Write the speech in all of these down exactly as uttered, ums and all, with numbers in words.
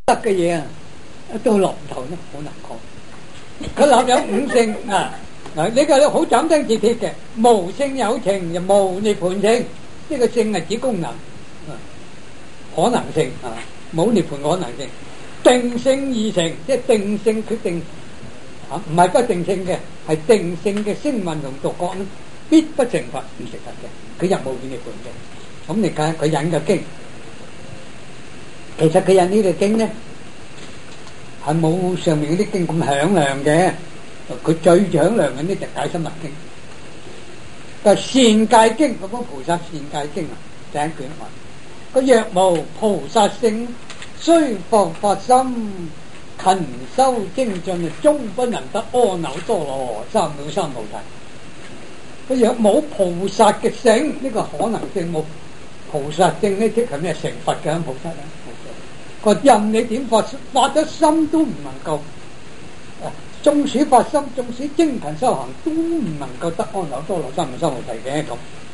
得嘅嘢啊，到落頭咧好難講。佢立有五性啊，嗱呢個好斬釘截鐵嘅，無性有情就無涅槃性，呢個性係指功能、啊、可能性啊，冇涅槃可能性。定性二成，即係定性決定啊，唔係不定性嘅，係定性嘅聲聞同獨覺咧，必不成佛，唔成佛嘅，佢入無涅槃嘅。咁你睇下佢引嘅經，其實佢引呢個經咧係冇上面嗰啲經咁響亮嘅，佢最響亮嘅呢就解深密經。個善戒經嗰本菩薩善戒經啊，第一卷話個若無菩薩性，雖復發心，勤修精進，終不能得阿耨多羅三藐三菩提。佢若冇菩薩嘅性，呢、這個可能性冇菩薩性呢，即係咩成佛嘅菩薩啊？個任你點發，發咗心都唔能夠，縱使發心，縱使精勤修行，都唔能夠得阿耨多羅三藐三菩提嘅咁。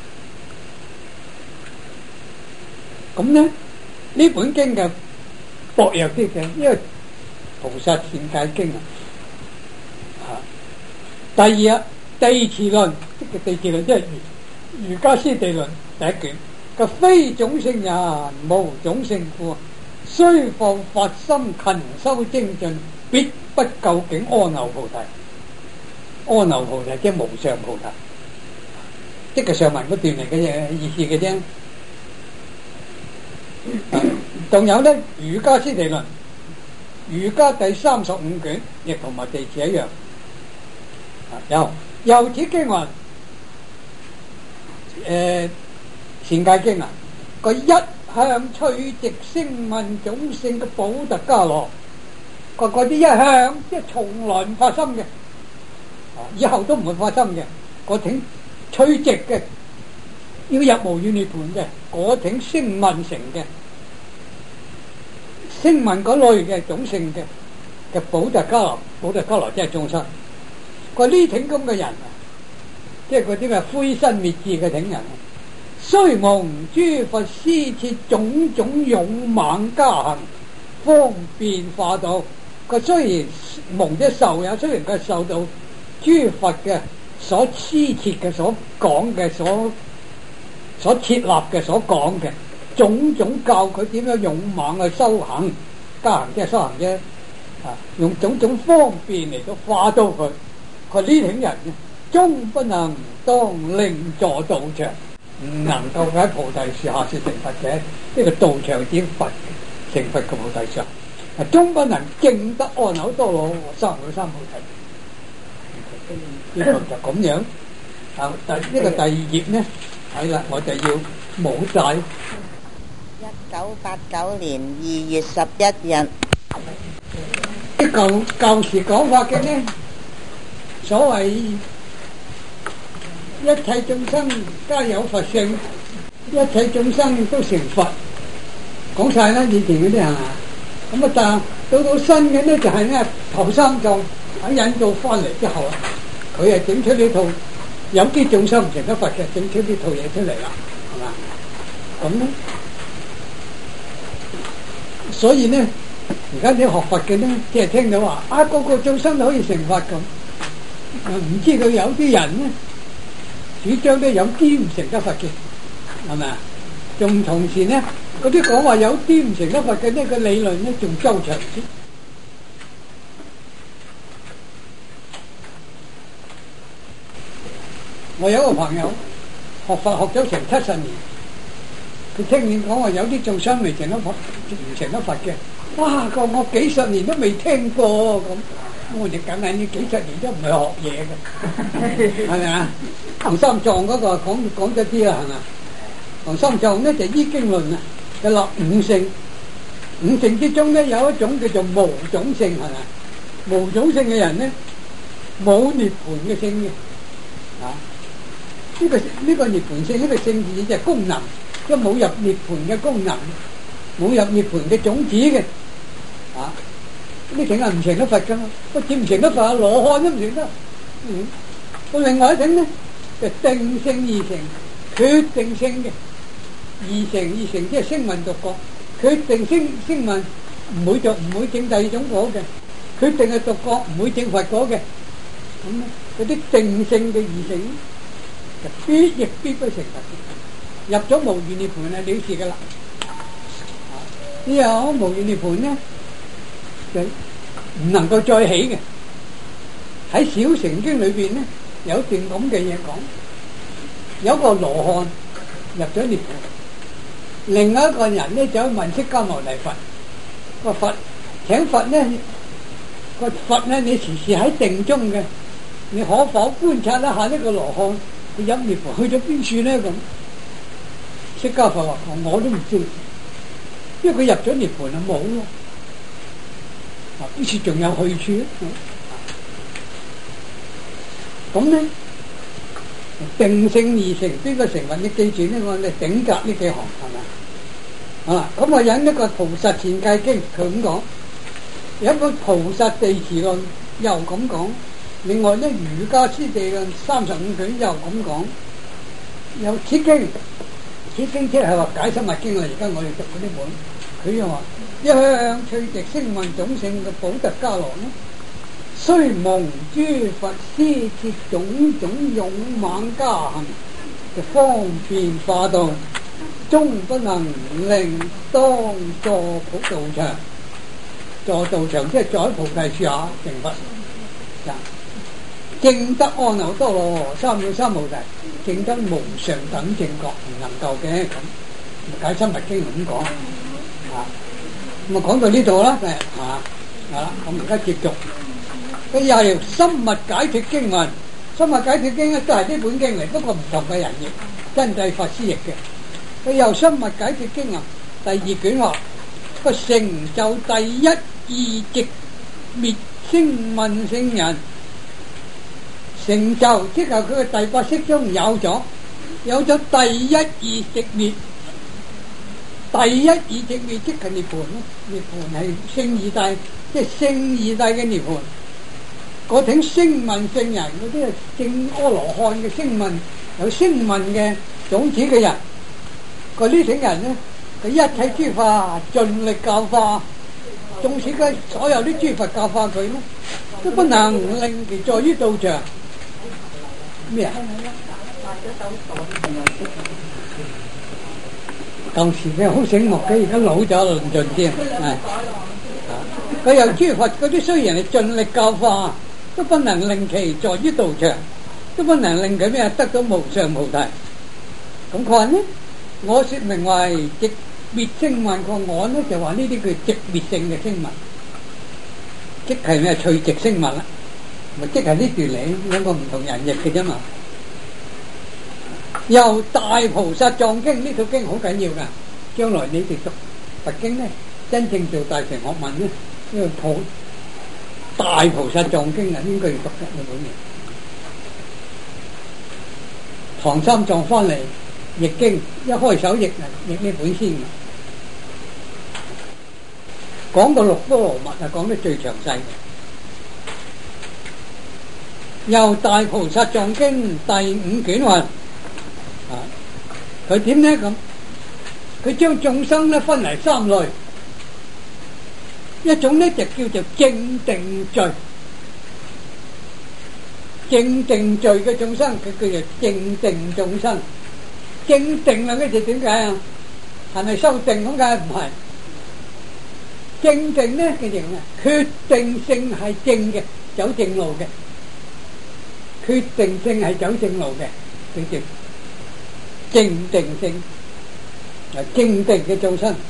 咁呢呢本經嘅薄弱啲嘅，因為菩薩善戒經啊。第二啊，地持論，即係地持論，即係瑜伽師地論第一卷。個非種性人，無種性故，雖復發心，勤修精進，必不究竟阿耨菩提。阿耨菩提即係無上菩提，即係上文嗰段嚟嘅嘢意思嘅啫。仲有咧，瑜伽師地論，瑜伽第三十五卷，亦同埋地持一樣。有由此經云，誒善戒經啊，個一向趣直聲聞種性嘅補特伽羅，個嗰啲一向即係從來唔發心嘅，以後都唔會發心嘅，嗰挺趣直嘅，要入無願涅槃嘅，嗰挺聲聞成嘅。聲聞嗰類嘅種性嘅嘅補特伽羅，補特伽羅即係眾生。佢呢挺咁嘅人啊，即係嗰啲咩灰身滅智嘅挺人，雖蒙諸佛施設種種勇猛加行，方便化導。佢雖然蒙咗受也，雖然佢受到諸佛嘅所施設嘅、所講嘅、所所設立嘅、所講嘅。種種教佢點樣勇猛去修行，加行即係修行啫。啊，用種種方便嚟到化到佢。佢呢種人終不能當令坐道場，唔能夠喺菩提樹下說成佛嘅。呢個道場點佛成佛嘅菩提樹，啊，終不能證得阿耨多羅三藐三菩提。呢個就咁樣。啊，第呢個第二頁呢，係啦，我就要冇晒。 一九八九年二月十一日， 啲舊舊時講法嘅呢，所謂一切眾生皆有佛性，一切眾生都成佛，講晒啦，以前嗰啲係嘛？咁啊，但到到新嘅呢，就係呢頭三藏喺引導翻嚟之後啊，佢係整出呢套有啲眾生唔成得佛嘅，整出呢套嘢出嚟啦，係嘛？咁咧。所以呢，而家啲學佛嘅呢，即係聽到話啊，個個眾生都可以成佛咁，唔知道有啲人呢，主張呢有啲唔成得佛嘅，係咪啊？仲同時呢，嗰啲講話有啲唔成得佛嘅呢個理論呢，仲周長啲。我有一個朋友學佛學咗成七十年。佢聽見講話有啲眾生未成得佛，唔成得佛嘅，哇！個我幾十年都未聽過咁，我哋梗係呢幾十年都唔係學嘢嘅，係咪啊？唐三藏嗰個講講咗啲啦，係咪？唐三藏咧就依經論啊，就立五性，五性之中咧有一種叫做無種性，係咪？無種性嘅人咧冇涅槃嘅性嘅，啊！呢個呢個涅槃性呢個性字就係功能。都冇入涅槃嘅功能，冇入涅槃嘅種子嘅，啊！呢種係唔成得佛噶嘛？不止唔成得佛，羅漢都唔成得。嗯，到另外一種咧，就定性二成，決定性嘅二成二成，即係聲聞獨覺，決定聲聲聞唔會做唔會證第二種果嘅，決定係獨覺唔會證佛果嘅。咁咧嗰啲定性嘅異性就必亦必不成佛嘅，入咗無餘涅盤係了事噶啦。呢個無餘涅盤咧就唔能夠再起嘅。喺小乘經裏邊咧有段咁嘅嘢講，有個羅漢入咗涅盤，另外一個人咧走去問釋迦牟尼佛，個佛請佛咧個佛咧你時時喺定中嘅，你可否觀察一下呢個羅漢佢入涅盤去咗邊處咧？咁釋迦佛話我都唔知，因為佢入咗涅盤啊冇咯，啊呢處仲有去處咧。咁咧定性二乘邊個成佛？你記住呢個你頂格呢幾行係咪啊？咁我引一個菩薩前戒經，佢咁講，有一個菩薩地持論又咁講，另外咧瑜伽師地論三十五卷又咁講，有此經，此經即係話解深密經啊！而家我哋讀嗰啲本，佢又話一向趣直聲聞種性嘅補特伽羅咧，雖蒙諸佛施設種種勇猛加行嘅方便化道，終不能令當坐普道場，坐道場即係坐喺菩提樹下成佛。證得阿耨多羅三藐三菩提，證得無上等正覺，唔能夠嘅。咁解深密經咁講啊，咁啊講到呢度啦，係啊，係啦，咁而家接續。佢又係深密解脫經文，深密解脫經咧都係呢本經嚟，不過唔同嘅人譯，真諦法師譯嘅。佢又深密解脫經文第二卷話，個成就第一義寂滅聲聞聖人，成就即係佢嘅第八識中有咗，有咗第一義寂滅，第一義寂滅即係涅槃咯，涅槃係聖義諦，即係聖義諦嘅涅槃。嗰挺聲聞聖人，嗰啲係證阿羅漢嘅聲聞，有聲聞嘅種子嘅人，嗰呢種人咧，佢一切諸法盡力教化，縱使佢所有啲諸佛教化佢咧，都不能令其在於道場。咩啊？舊時佢好醒目嘅，而家老咗論盡啲，係佢由諸佛嗰啲雖然係盡力教化，都不能令其在於道場，都不能令佢咩得到無上菩提。咁佢話呢，我說明為寂滅聲聞，我呢就話呢啲叫寂滅性嘅聲聞，即係咩趣寂聲聞啦，咪即係呢段嚟，兩個唔同人譯嘅啫嘛。又大菩薩藏經呢套經好緊要噶，將來你哋讀佛經咧，真正做大乘學問咧，呢個普大菩薩藏經啊，應該要讀嘅呢本嘢。唐三藏翻嚟譯經，一開手譯啊，譯呢本先嘅。講到六波羅蜜啊，講得最詳細嘅。又大菩薩藏經第五卷話，啊，佢點咧咁？佢將眾生咧分為三類。一種咧就叫做正定罪，正定罪嘅眾生，佢叫做正定眾生。正定啊，呢就點解啊？係咪修定咁解？唔係。正定咧，叫做咩？決定性係正嘅，走正路嘅。決定性係走正路嘅，叫做正定性，係正定嘅眾生。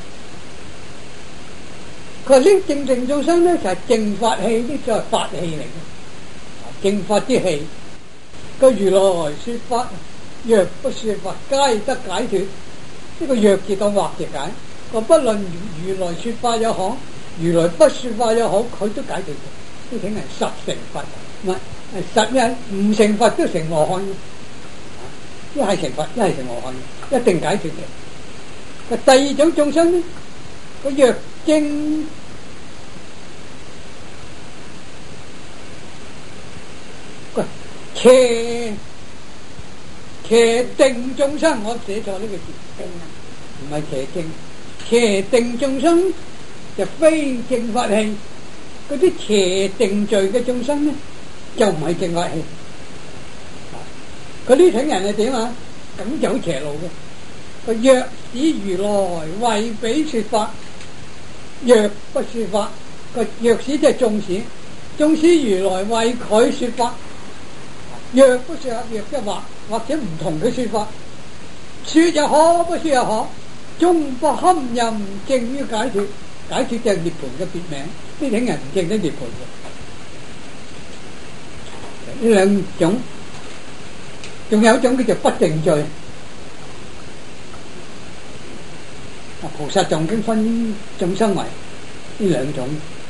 佢話呢正定眾生咧就係正法器，呢就係法器嚟嘅，正法之器。個如來說法，若不說法，皆得解脫。呢個若字當惑字解，個不論如來說法也好，如來不說法也好，佢都解脫嘅。呢種係實成佛，唔係實咩？唔成佛都成羅漢嘅，一係成佛，一係成羅漢，一定解脫嘅。個第二種眾生咧，個若正個邪邪定眾生，我寫錯呢個字，定啊，唔係邪正，邪定眾生就非正法器。嗰啲邪定罪嘅眾生咧，就唔係正法器。佢呢種人係點啊？咁走邪路嘅。佢若使如來為彼說法，若不說法，個若使即係縱使，縱使如來為佢說法，若不說法，若即係話或者唔同佢說法，說又可，不說又可，終不堪任證於解脫。解脫就係涅槃嘅別名，呢種人唔證得涅槃嘅。呢兩種，仲有一種叫做不定罪。啊，菩薩藏經分眾生為呢兩種。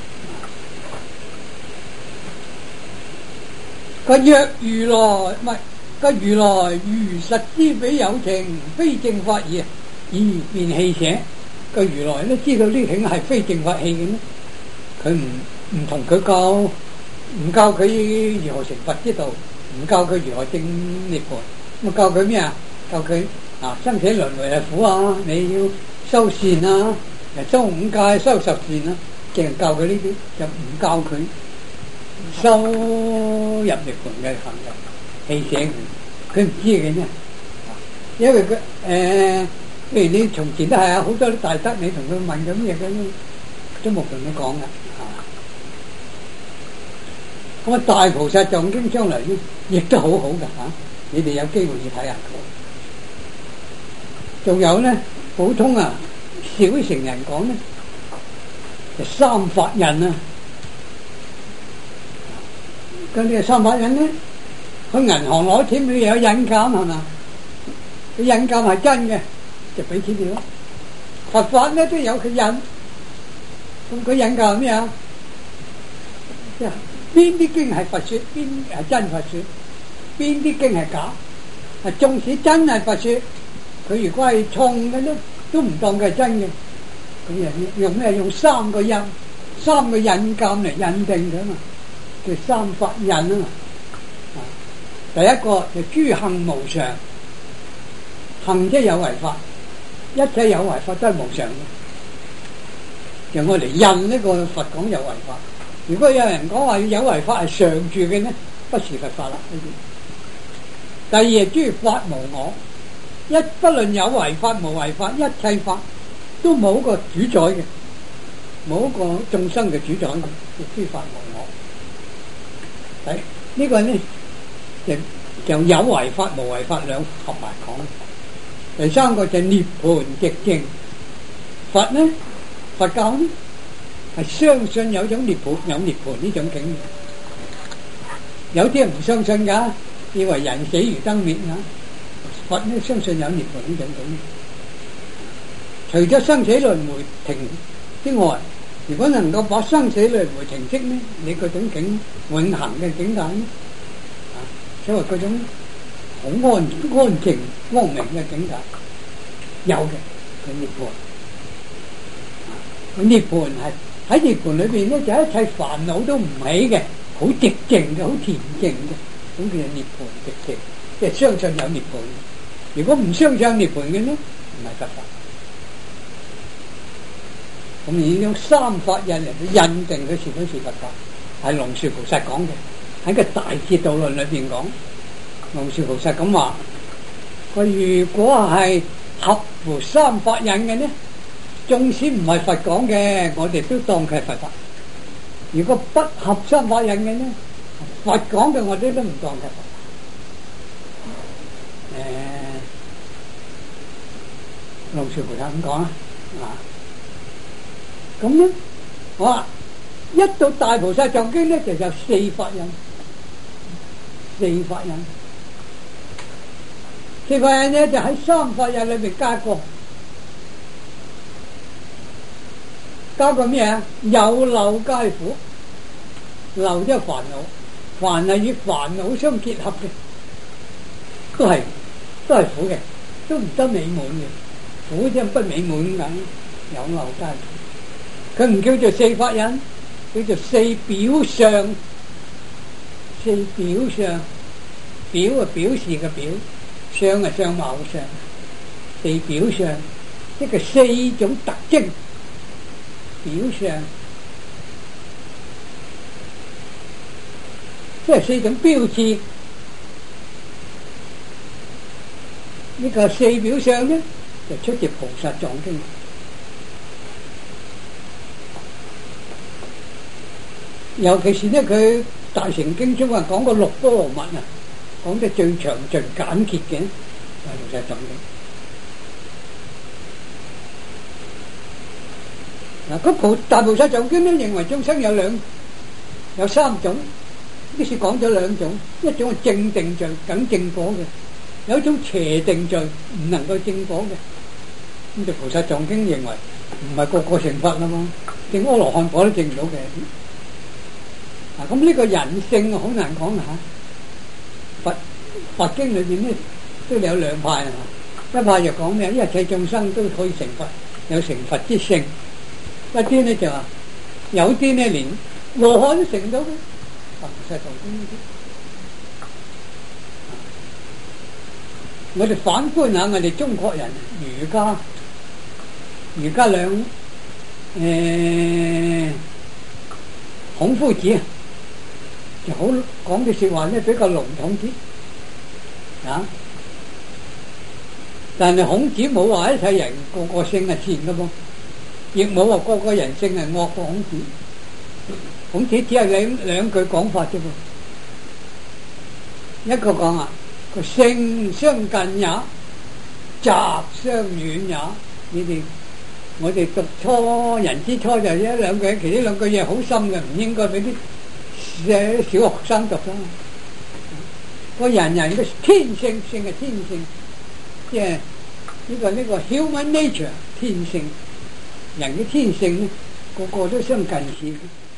個若如來唔係個如來如實知彼有情，非正法義，而便棄捨。個如來咧知道呢種係非正法器嘅咧，佢唔唔同佢教，唔教佢如何成佛之道，唔教佢如何證涅槃，咁教佢咩啊？教佢啊生死輪迴係苦啊，你要修善啊，修五戒、修十善啊，淨係教佢呢啲，就唔教佢修入涅槃嘅行為，棄捨佢，佢唔知嘅啫。因為佢誒。呃譬如你從前都係啊，好多啲大德，你同佢問咁嘢，佢都冇同佢講噶。咁啊，大菩薩藏經將來咧，亦都好好噶嚇。你哋有機會要睇下佢。仲有咧，普通啊，小乘人講咧，就三法印啊。咁呢個三法印咧，去銀行攞錢，你有印鑑係嘛？佢印鑑係真嘅。就俾錢你咯。佛法咧都有佢印，咁佢印教咩啊？即係邊啲經係佛說，邊係真佛說，邊啲經係假。啊，縱使真係佛說，佢如果係錯嘅咧，都唔當佢係真嘅。咁人用咩？用三個印，三個印鑑嚟印定佢嘛，叫三法印啊嘛。啊，第一個就諸行無常，行即有為法。一切有為法都係無常嘅，就我嚟印呢個佛講有為法。如果有人講話有為法係常住嘅呢，不是佛法啦。呢啲。第二係諸法無我，一不論有為法無為法，一切法都冇個主宰嘅，冇一個眾生嘅主宰嘅，叫諸法無我。睇、這個、呢個咧就就有為法無為法兩合埋講。第三個就涅槃寂靜。佛呢，佛教呢係相信有種涅槃，有涅槃呢種境界。有啲人唔相信噶，以為人死如燈滅啊。佛呢相信有涅槃呢種境界。除咗生死輪迴停之外，如果能夠把生死輪迴停息呢，你嗰種境永恆嘅境界呢，啊，所謂嗰種好安安靜光明嘅境界，有嘅係涅槃。涅槃係喺涅槃裏邊咧，就一切煩惱都唔起嘅，好寂靜嘅，好恬靜嘅，咁叫做涅槃寂靜，即係相信有涅槃。如果唔相信涅槃嘅呢，唔係佛法。咁而用三法印嚟去印證佢是否是佛法，係龍樹菩薩講嘅，喺個大智度論裏邊講。龍樹菩薩咁話：佢如果係合乎三法印嘅呢，縱使唔係佛講嘅，我哋都當佢係佛法；如果不合三法印嘅呢，佛講嘅我哋都唔當佢佛法。誒、呃，龍樹菩薩咁講啊，啊，咁咧，我話一到大菩薩藏經咧，就有四法印，四法印。四法印咧就喺三法印裏邊加過，加過咩啊？有漏皆苦，漏即係煩惱，凡係與煩惱相結合嘅，都係都係苦嘅，都唔得美滿嘅，苦即係不美滿咁解。有漏皆苦，佢唔叫做四法印，叫做四表相。四表相，表啊表示嘅表。相係相貌嘅相，四表相，即係四種特徵。 表相，即係四種標誌。呢個四表相咧，就出自《菩薩藏經》。尤其是咧，佢大乘經中啊講個六波羅蜜啊，講得最詳盡簡潔嘅，係《菩薩藏經》。嗱，嗰菩大菩薩藏經咧認為眾生有兩有三種，呢次講咗兩種，一種係正定罪，梗正果嘅。有一種邪定罪唔能夠正果嘅，咁就菩薩藏經認為唔係個個成佛啦嘛，正阿羅漢果都正唔到嘅。嗱，咁呢個人性好難講啊！佛佛經裏邊咧都有兩派啊，一派就講咩？一切眾生都可以成佛，有成佛之性；一啲咧就話有啲咧連羅漢都成到嘅。菩薩藏經呢啲。我哋反觀下我哋中國人儒家，儒家兩誒、呃、孔夫子啊，就好講嘅説話咧比較籠統啲啊。但係孔子冇話一切人個個性係善嘅噃，亦冇話個個人性係惡過孔子。孔子只係兩兩句講法啫噃，一個講啊。個性相近也，習相遠也。你哋我哋讀初人之初就一兩句，其實呢兩句嘢好深嘅，唔應該俾啲誒小學生讀啦。個人人嘅天性，性係天性，即係呢個呢個 human nature 天性，人嘅天性咧，個個都相近似。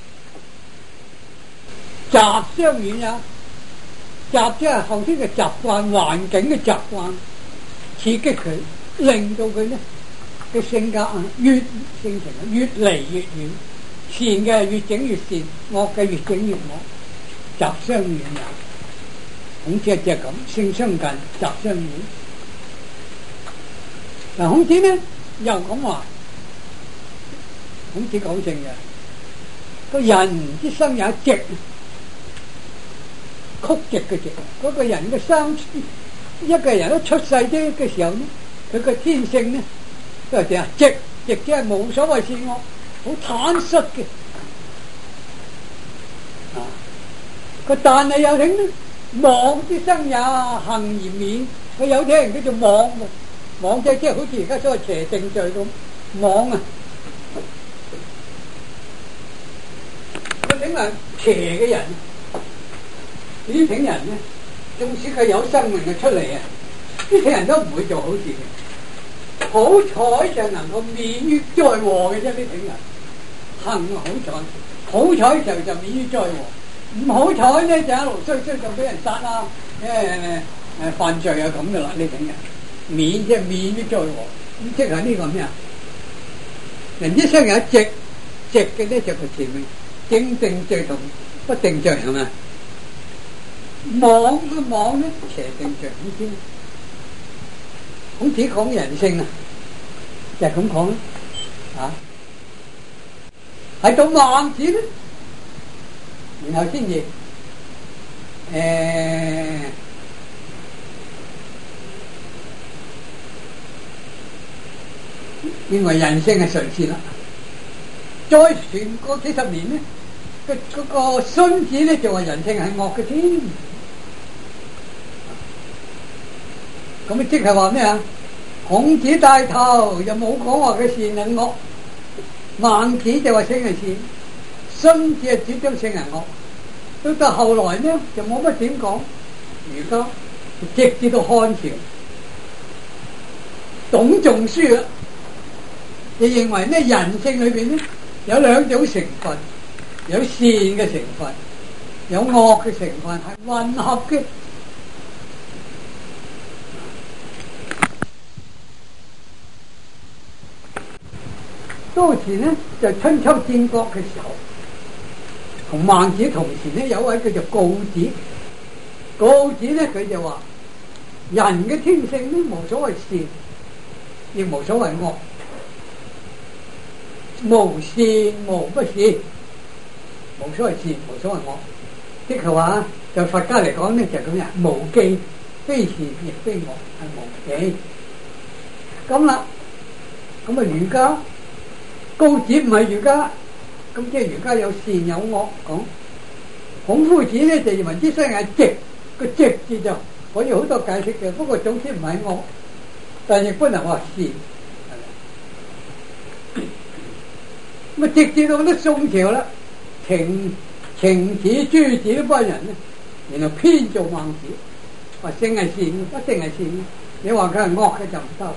習相遠也。習即係後天嘅習慣，環境嘅習慣刺激佢，令到佢咧嘅性格啊越性情啊越嚟越遠，善嘅越整越善，惡嘅越整越惡。習相遠也，孔子就係咁，性相近，習相遠。嗱，孔子咧又咁話，孔子講正嘅，個人之生也直。曲直嘅直，嗰個人嘅生，一個人一出世啫嘅時候咧，佢個天性咧都係點啊？直直即係冇所謂善惡，好坦率嘅。啊，佢但係有啲咧，妄之生也，行而免。佢有啲人叫做妄，妄即係即係好似而家所謂邪定罪咁，妄啊！佢點係邪嘅人？呢啲人咧，縱使佢有生命嘅出嚟啊，呢啲人都唔會做好事嘅。好彩就能夠免於災禍嘅啫，呢啲人幸好彩，好彩就就免於災禍。唔好彩咧就一路衰衰就俾人殺啦，誒誒犯罪啊咁嘅啦，呢啲人免即係免於災禍。咁即係呢個咩啊？人一生有直直嘅咧就係前面正定罪同不定罪係咪？妄嘅妄咧，邪定罪呢啲，孔子講人性啊，就係咁講啦，啊，係到孟子咧，然後先至誒認為人性係純善啦，再傳過幾十年咧，嗰、那個荀子咧就話人性係惡嘅添。咁即係話咩啊？孔子帶頭又冇講話佢善係惡，孟子就話性係善，荀子係主張性係惡。到到後來呢，就冇乜點講。儒家直至到漢朝，董仲舒啦，就認為呢人性裏邊呢有兩種成分，有善嘅成分，有惡嘅成分，係混合嘅。當時呢，就春秋戰國嘅時候，同孟子同時呢，有位叫做告子。告子呢，佢就話人嘅天性呢，無所謂善，亦無所謂惡。 無善無不善，冇所謂善，冇所謂惡。即係話，就佛家嚟講咧，就咁樣，無記，非善亦非惡，係無記。咁啦，咁啊儒家，高子唔係儒家，咁即係儒家有善有惡講。孔夫子咧就認為之身係直，個直字就可以好多解釋嘅，不過總之唔係惡，但亦不能話善。咁啊，直至到啲宋朝啦，程程子、朱子呢班人咧，然後編造孟子，話性係善，一定係善。你話佢係惡嘅就唔得。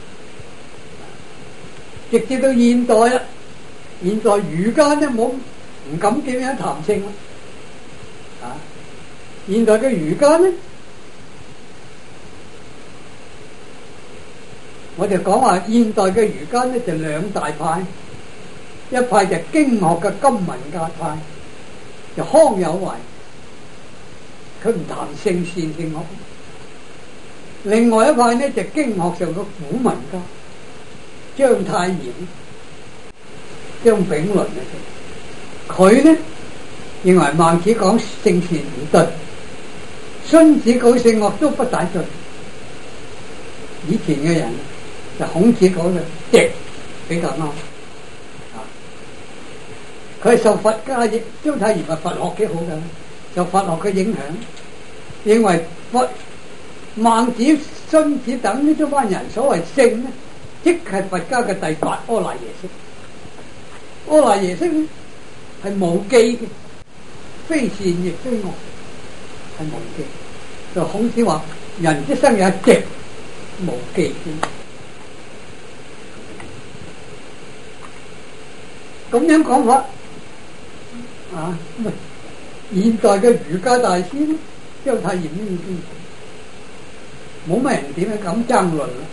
直至到現代啦，現在儒家都冇唔敢點樣談性啦。啊！現代嘅儒家咧，我哋講話現代嘅儒家咧就兩大派，一派就經學嘅今文教派，就康有為，佢唔談性善性惡；另外一派咧就經學上嘅古文家，章太炎、張炳麟啊，佢咧認為孟子講性善唔對，荀子講性惡都不大對。以前嘅人就孔子講嘅直比較啱，啊，佢係受佛家嘅，章太炎係佛學幾好嘅，受佛學嘅影響，認為佛孟子、荀子等呢一班人所謂性呢，即係佛家嘅第八阿賴耶識。阿賴耶識呢係無記嘅。非善亦非惡，係無記。就孔子話：人之生也直，無記咁樣講法啊！現代嘅儒家大師咧，章太炎呢已經冇乜人點樣咁爭論啦。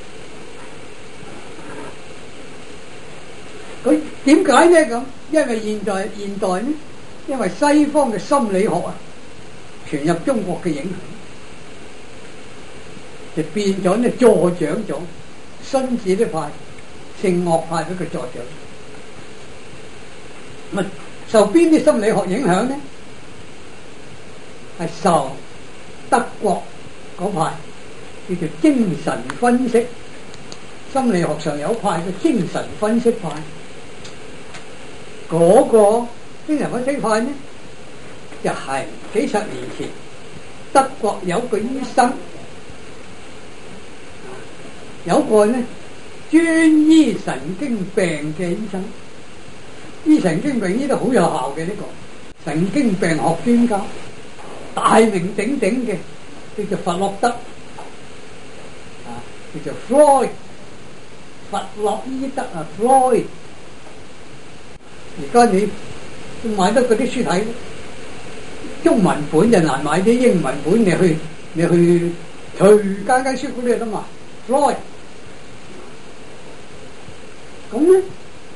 佢點解咧咁？因為現代現代咧。因為西方嘅心理學啊，傳入中國嘅影響，就變咗咧助長咗荀子呢派性惡派俾佢助長。咪受邊啲心理學影響呢？係受德國嗰派叫做精神分析，心理學上有派嘅精神分析派，嗰個精神分析派呢，就係、是、幾十年前德國有個醫生，有個呢專醫神經病嘅醫生，醫神經病醫得好有效嘅呢、這個神經病學專家，大名鼎鼎嘅叫做弗洛德，啊叫做 Freud， 弗洛伊德啊 Freud。而家你買得嗰啲書睇，中文本就難買啲，英文本你去你去隨間間書館都有得賣。Freud 咁咧，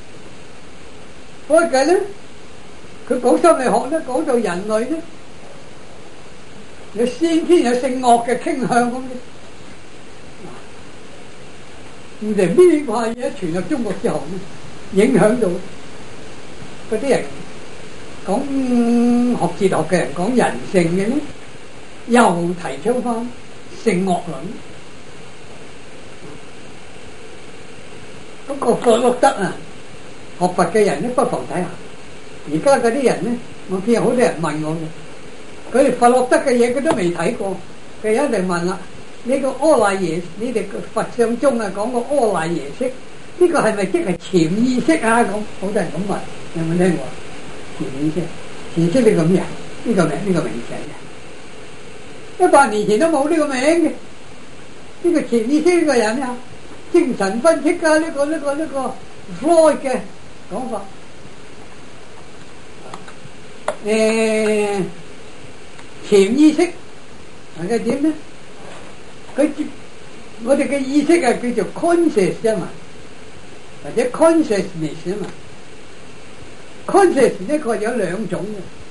開計咧，佢講心理學咧，講到人類咧，有先天有性惡嘅傾向咁嘅。唔知邊派嘢傳入中國之後咧，影響到嗰啲人講學哲學嘅人講人性嘅咧，又提倡翻性惡論。嗰個弗洛德啊，學佛嘅人咧，不妨睇下。而家嗰啲人咧，我見有好多人問我嘅，佢哋弗洛德嘅嘢佢都未睇過，佢一定問啦：呢個阿賴耶，你哋佛相中啊講個阿賴耶識，呢個係咪即係潛意識啊？咁好多人咁問，有冇聽過？潛意識，潛意識呢個咩啊？呢個名呢個名詞嘅，一百年前都冇呢個名嘅。呢個潛意識呢個人啊，精神分析家呢個呢個呢個 Freud 嘅講法。誒，潛意識係嘅點咧？佢我哋嘅意識係叫做 conscious 啊嘛，或者 consciousness 啊嘛。conscious 呢個有兩種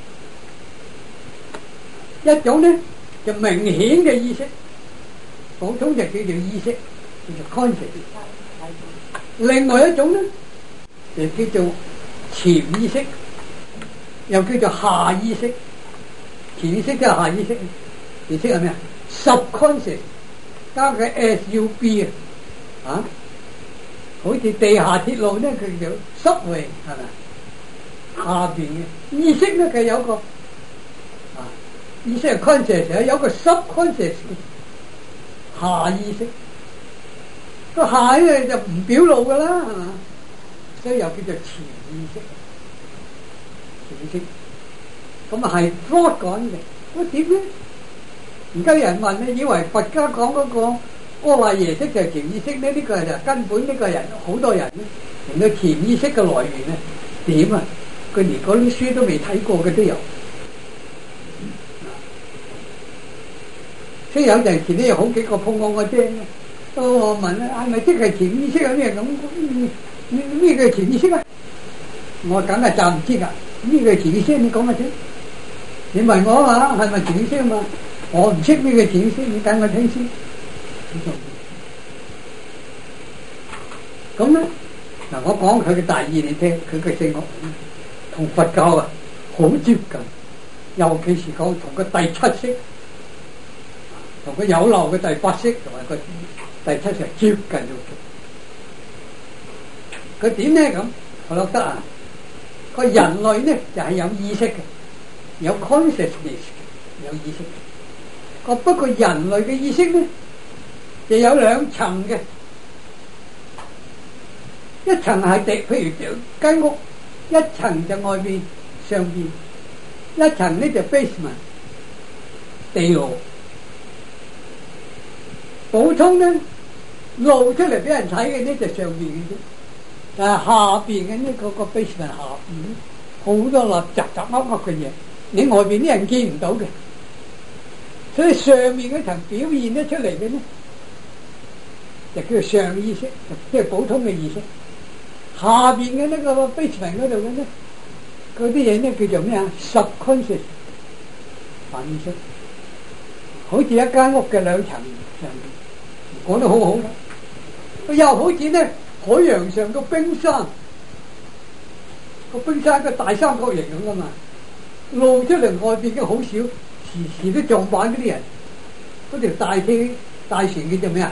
嘅，一種咧就明顯嘅意識，普通就叫做意識，叫做 conscious。另外一種咧就叫做潛意識，又叫做下意識。潛意識即係下意識，意識係咩啊 ？subconscious 加個 S U B 啊，啊，好似地下鐵路咧，佢叫 subway 係咪？下邊嘅意識咧，佢有個啊意識係 conscious，有個 subconscious 下意識。個下咧就唔表露噶啦，係嘛？所以又叫做潛意識。潛意識咁啊係 Freud 講嘅。咁點咧？而家有人問咧，以為佛家講嗰個阿賴耶識就係潛意識咧？呢、這個就根本呢個人好多人咧，連個潛意識嘅來源咧點啊？佢連嗰啲書都未睇過嘅都有。所以有陣時咧有好幾個碰我個釘。我問啊，係咪即係潛意識啊？咩咁？咩叫潛意識啊？我梗係暫唔知噶。咩叫潛意識？你講下先。你問我啊嘛，係咪潛意識啊嘛？我唔識咩叫潛意識，你等我聽先。咁咧，嗱，我講佢嘅大意你聽，佢嘅性格同佛教啊好接近，尤其是講同個第七識，同個有漏嘅第八識同埋個第七識接近咗。佢點咧咁？我覺得啊，個人類咧就係、是、有意識嘅，有 consciousness 嘅，有意識。個不過人類嘅意識咧就有兩層嘅，一層係地，譬如間屋，一層就外邊上邊，一層咧就 basement 地牢。普通咧露出嚟俾人睇嘅呢就上邊嘅啫，但係下邊嘅呢個個 basement 下邊好多垃雜雜噏噏嘅嘢，你外邊啲人見唔到嘅，所以上面嗰層表現得出嚟嘅呢就叫做上意識，即係普通嘅意識。下邊嘅呢個 basement 嗰度嘅呢，嗰啲嘢呢叫做咩啊 ？subconscious 反意識，好似一間屋嘅兩層上邊，講得好好嘅。又好似咧海洋上個冰山，個冰山個大三角形咁噶嘛，露出嚟外邊嘅好少，時時都撞板嗰啲人。嗰條大車大船叫做咩啊？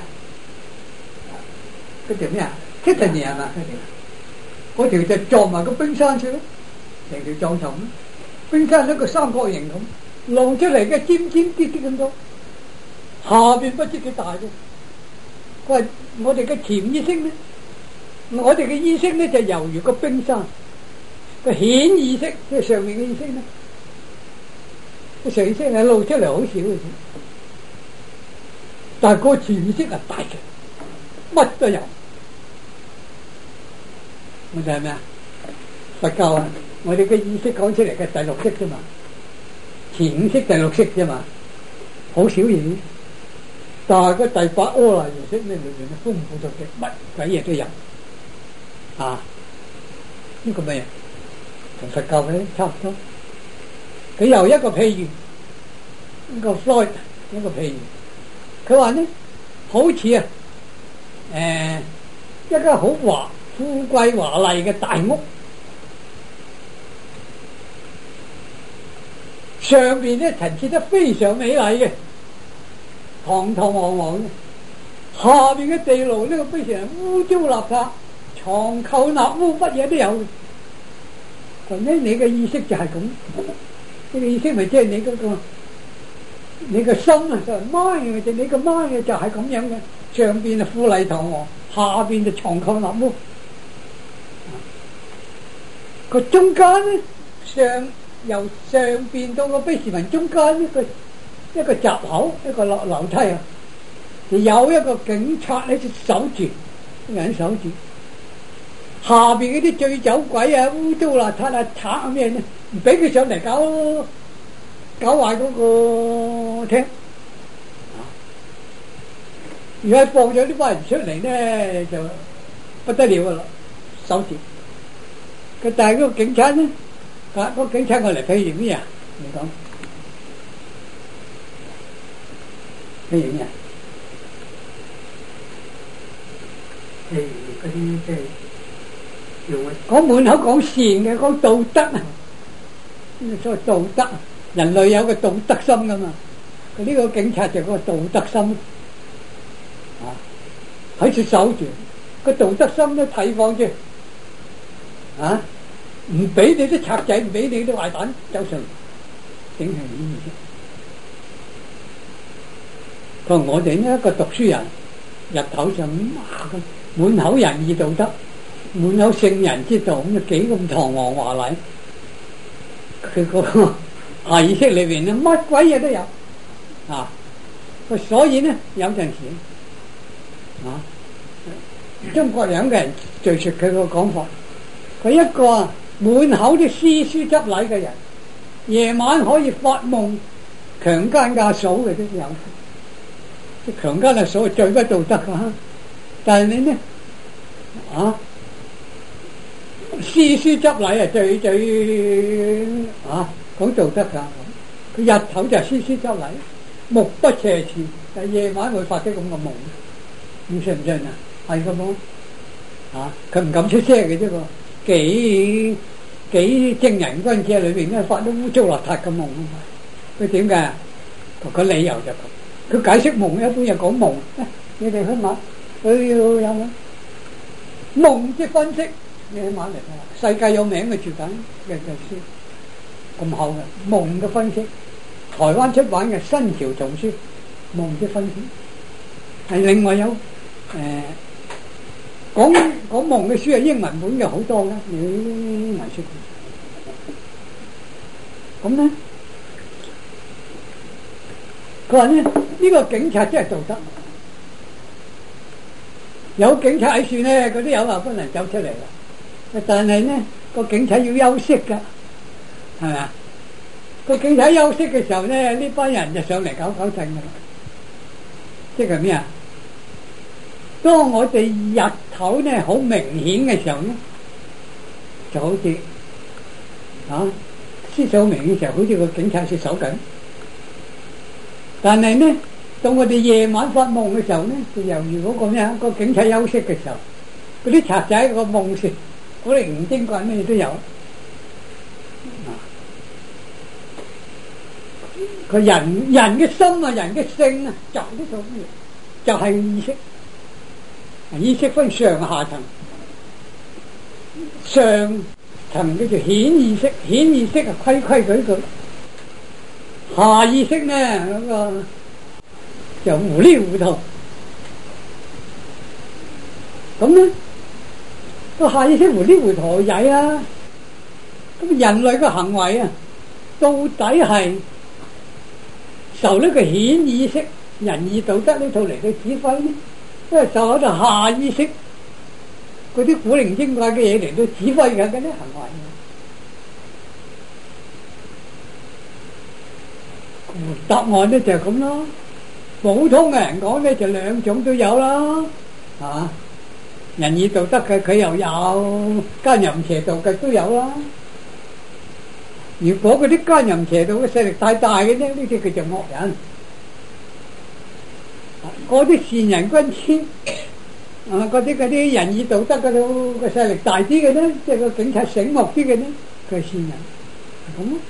嗰條咩啊 Titanic 係嘛？嗰條就撞埋個冰山出咯，成條撞沉。冰山一個三角形咁，露出嚟嘅尖尖啲啲咁多，下邊不知幾大嘅。佢話我哋嘅潛意識咧，我哋嘅意識咧就猶如個冰山，個顯意識即係上面嘅意識咧，個上意識係露出嚟好少嘅啫，但係個潛意識係大嘅，乜都有。我哋係咩啊？佛教啊，我哋嘅意識講出嚟嘅第六識啫嘛，潛意識第六識啫嘛，好少嘢。但係個第八阿賴耶識咧，裏面咧豐富到嘅乜鬼嘢都有啊！呢、這個咩啊？同佛教咧差唔多。佢又一個譬喻，呢個 Freud 一個譬喻，佢話咧好似啊，誒、呃、一間好華富貴華麗嘅大屋，上邊咧陳設得非常美麗嘅。堂堂皇皇嘅，下邊嘅地牢呢個非常污糟邋遢，藏垢納污，乜嘢都有嘅。咁咧，你嘅意識就係咁，呢個意識咪即係你嗰個，你個心啊就係 mind 嘅，你個 mind 就係咁樣嘅。上邊啊富麗堂皇，下邊就藏垢納污。個中間咧，上由上邊到個卑士文中間呢個。一個閘口，一個樓樓梯啊，就有一個警察喺度守住，人守住。下邊嗰啲醉酒鬼啊、污糟邋遢啊、賊啊咩咧，唔俾佢上嚟搞搞壞嗰個廳。如果放咗呢班人出嚟咧，就不得了噶啦，守住。佢但係嗰個警察咧，啊，嗰個警察我嚟譬如咩啊？你講。譬如咩？譬如嗰啲即係講滿口講善嘅，講道德啊，所謂道德，人類有個道德心噶嘛。佢呢個警察就個道德心啊，喺處守住個道德心都提防住啊，唔俾你啲賊仔，唔俾你啲壞蛋走上嚟，整係呢意思。佢話我哋呢一個讀書人，日頭就咁咁滿口仁義道德，滿口聖人之道，咁就幾咁堂皇華麗。佢個下意識裏邊咧，乜鬼嘢都有啊！佢所以咧，有陣時啊，中國兩個人敘述佢個講法，佢一個滿口啲詩書執禮嘅人，夜晚可以發夢強姦阿嫂嘅都有。即強姦阿嫂係最不道德噶，但係你呢啊？詩書執禮啊，最最啊講道德噶。佢日頭就詩書執禮，目不斜視，但係夜晚會發啲咁嘅夢，你信唔信啊？係咁樣啊？佢唔敢出聲嘅啫噃，幾幾正人君子裏邊咧發啲污糟邋遢嘅夢啊嘛。佢點解？個理由就咁。佢解釋夢，一般又講夢。你哋去買，佢有冇夢之分析？你去買嚟睇，世界有名嘅絕品嘅嘅書，咁厚嘅夢嘅分析。台灣出版嘅新潮叢書，夢之分析。係另外有誒講講夢嘅書係英文本嘅好多嘅，你英文書。咁咧，佢話咧呢個警察真係道德，有警察喺處咧，嗰啲友啊不能走出嚟啦。但係咧個警察要休息噶，係咪啊？個警察休息嘅時候咧，呢班人就上嚟搞搞震噶啦。即係咩啊？當我哋日頭咧好明顯嘅時候咧，就好似啊思想明顯嘅時候，好似個警察喺守緊。但係咧，到我哋夜晚發夢嘅時候咧，就猶如嗰個咩啊？個警察休息嘅時候，嗰啲賊仔個夢時，嗰啲唔精怪咩都有。佢人人嘅心啊，人嘅性啊，就呢種嘢，就係、是、意識。意識分上下層，上層叫做顯意識，顯意識啊規規矩矩。下意識呢嗰、那個就糊裡糊塗。咁咧個下意識糊裡糊塗曳啦。咁人類嘅行為啊，到底係受呢個顯意識、仁義道德呢套嚟嘅指揮呢？因為受喺度下意識嗰啲古靈精怪嘅嘢嚟到指揮嘅嗰啲行為。答案咧就係咁咯。普通嘅人講咧就兩種都有啦，啊，仁義道德嘅佢又有，奸淫邪道嘅都有啦。如果嗰啲奸淫邪道嘅勢力太大嘅咧，呢啲叫做惡人。嗰啲善人君子啊，嗰啲嗰啲仁義道德嗰度個勢力大啲嘅咧，即係個警察醒目啲嘅咧，佢係善人。咁咯，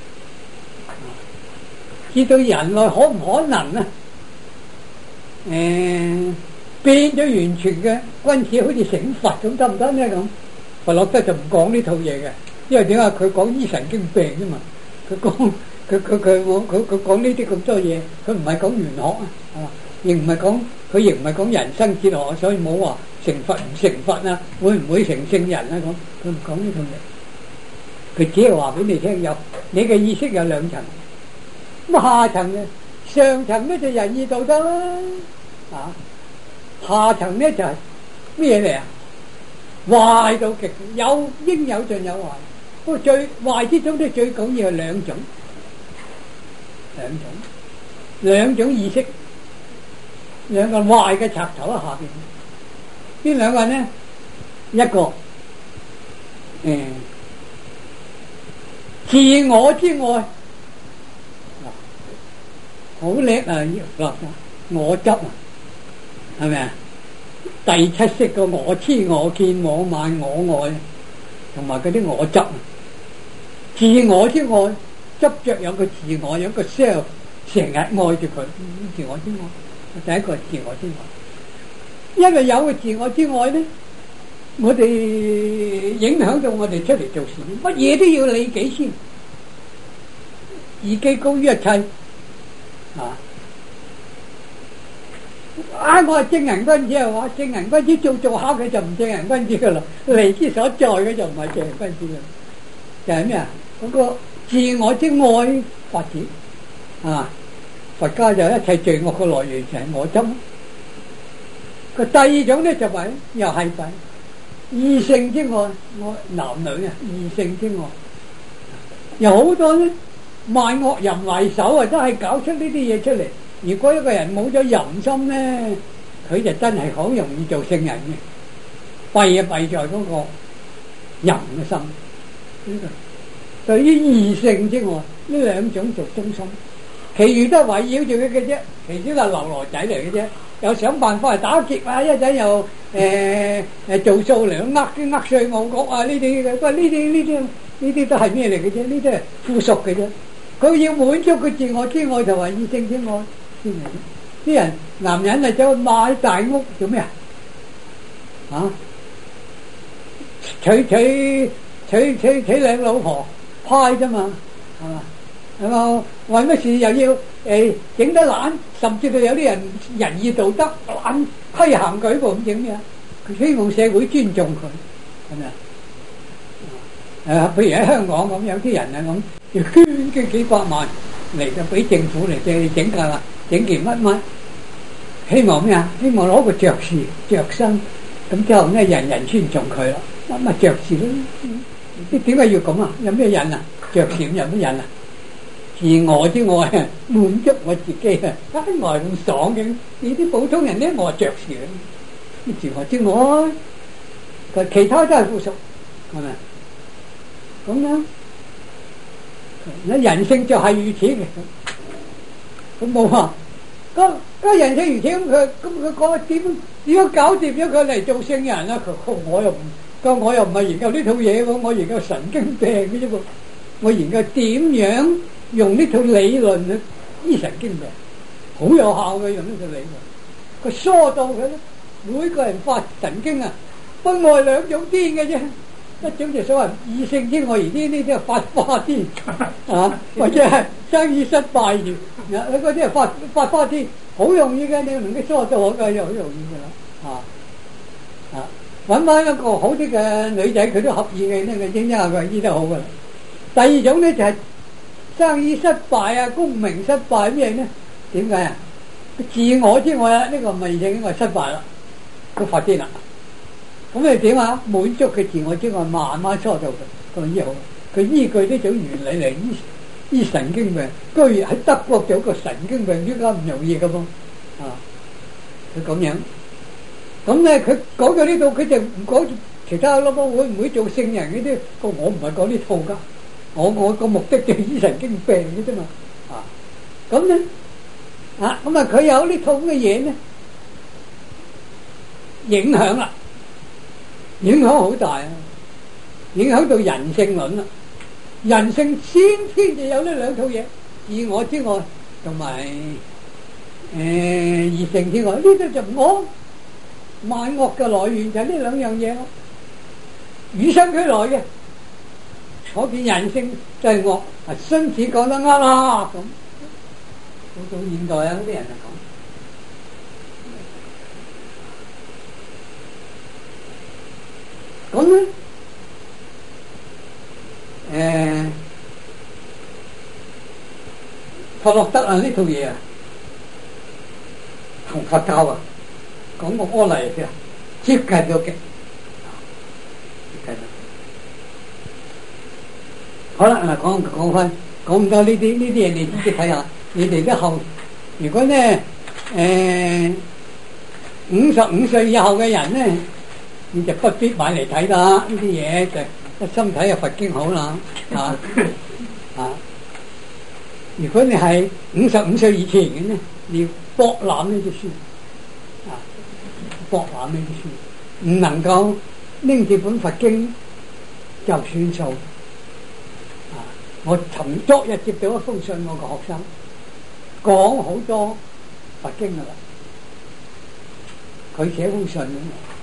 知道人類可唔可能啊？誒、呃，變咗完全嘅君子，好似成佛咁得唔得咧？咁弗洛德就唔講呢套嘢嘅，因為點解佢講醫神經病啫嘛？佢講佢佢佢我佢佢講呢啲咁多嘢，佢唔係講玄學啊，係嘛？亦唔係講佢亦唔係講人生哲學，所以冇話成佛唔成佛啊，會唔會成聖人啊？咁佢唔講呢套嘢，佢只係話俾你聽，有你嘅意識有兩層，咁下層嘅上層咧就仁義道德啦，啊，下層咧就係咩嘢嚟啊？壞到極，有應有盡有壞，不過最壞之中咧最緊要係兩種，兩種兩種意識。兩個壞嘅賊頭喺下邊，邊兩個呢？一個誒、嗯、自我之愛，好叻啊！嗱，我執啊，係咪啊？第七識個我痴我見我慢我愛， 同埋嗰啲我執，自我之愛，執着有個自我，有個 self， 成日愛住佢，自我之愛。第一個係自我之愛，因為有個自我之愛咧，我哋影響到我哋出嚟做事，乜嘢都要理己先，自己高於一切啊！啊！我係正人君子係話，正人君子做做下佢就唔正人君子噶啦，利之所在嘅就唔係正人君子啦，就係咩啊？嗰個自我之愛發展啊！佛家就一切罪惡嘅來源就係我執。個第二種咧就係又係咪異性之愛？我男女啊，異性之愛有好多咧，萬惡淫為首啊，都係搞出呢啲嘢出嚟。如果一個人冇咗淫心咧，佢就真係好容易做聖人嘅。弊啊弊在嗰個淫嘅心。呢個對於異性之愛呢兩種做中心，其餘都係圍繞住佢嘅啫，其餘都係流羅仔嚟嘅啫。又想辦法嚟打劫啊！一陣又誒誒做數糧呃啲呃稅務局啊！呢啲嘅，不過呢啲呢啲呢啲都係咩嚟嘅啫？呢啲係附屬嘅啫。佢要滿足佢自我之愛同埋異性之愛先嚟嘅。啲人男人啊走去買大屋做咩啊？啊！娶娶娶娶娶兩老婆派啫嘛，係嘛？係嘛？為乜事又要誒整得懶？甚至到有啲人仁義道德懶規行矩步咁整咩啊？佢希望社會尊重佢，係咪啊？誒，譬如喺香港咁，有啲人啊咁要捐嘅幾百萬嚟就俾政府嚟嘅整架啦，整件乜乜，希望咩啊？希望攞個爵士爵身，咁之後咧人人尊重佢啦，乜乜爵士咧？啲點解要咁啊？有咩癮啊？爵士有咩癮啊？自我之愛啊，滿足我自己啊，一來咁爽嘅。呢啲普通人咧，我爵士啦，自我之愛，佢其他都係附屬，係咪？咁樣，那人性就係如此嘅。咁冇話，咁咁人性如此，咁佢咁佢講點點樣搞掂咗佢嚟做聖人啊？佢我又唔，咁我又唔係研究呢套嘢喎，我研究神經病嘅啫噃，我研究點樣用呢套理論去醫神經病，好有效嘅用呢套理論，佢疏導佢咧。每個人發神經啊，分外兩種癲嘅啫，一種就所謂異性之愛，而呢呢啲係發花癲啊，或者係生意失敗而嗱，嗰啲係發發花癲，好容易嘅，你同佢疏導嘅又好容易嘅啦，啊啊，揾翻一個好啲嘅女仔，佢都合意嘅，呢個應一下佢醫得好噶啦。第二種咧就係、是。生意失敗啊，功名失敗咩呢？點解啊？自我之愛啊，呢、這個唔係異性之愛失敗啦，佢發癲啦。咁你點啊？滿足佢自我之愛，慢慢疏導佢，佢醫好。佢依據呢種原理嚟醫醫神經病，居然喺德國做個神經病，依家唔容易噶噃。啊，佢咁樣。咁咧，佢講到呢度，佢就唔講其他咯，會唔會做聖人嗰啲？個我唔係講呢套噶。我我個目的就係醫神經病嘅啫嘛，啊，咁咧，啊，咁啊佢有呢套咁嘅嘢咧，影響啦，影響好大啊，影響到人性論啦，人性先天就有呢兩套嘢，自我之愛同埋誒異性之愛，呢度就我萬惡嘅來源就係呢兩樣嘢咯，與生俱來嘅。可見人性就係惡，啊荀子講得啱啦咁。到到現代啊，啲人就講，咁咧，誒，弗洛德啊呢套嘢啊，同佛教啊講個阿賴嘅接近到嘅。好啦，嗱講講翻，講唔到呢啲呢啲嘢，你自己睇下。你哋都後，如果咧誒五十五歲以後嘅人咧，你就不必買嚟睇啦。呢啲嘢就一心睇下佛經好啦，啊啊！如果你係五十五歲以前嘅咧，你要博覽呢啲書，啊博覽呢啲書，唔能夠拎住本佛經就算數。啊！我尋昨日接到一封信，我個學生講好多佛經㗎啦，佢寫封信俾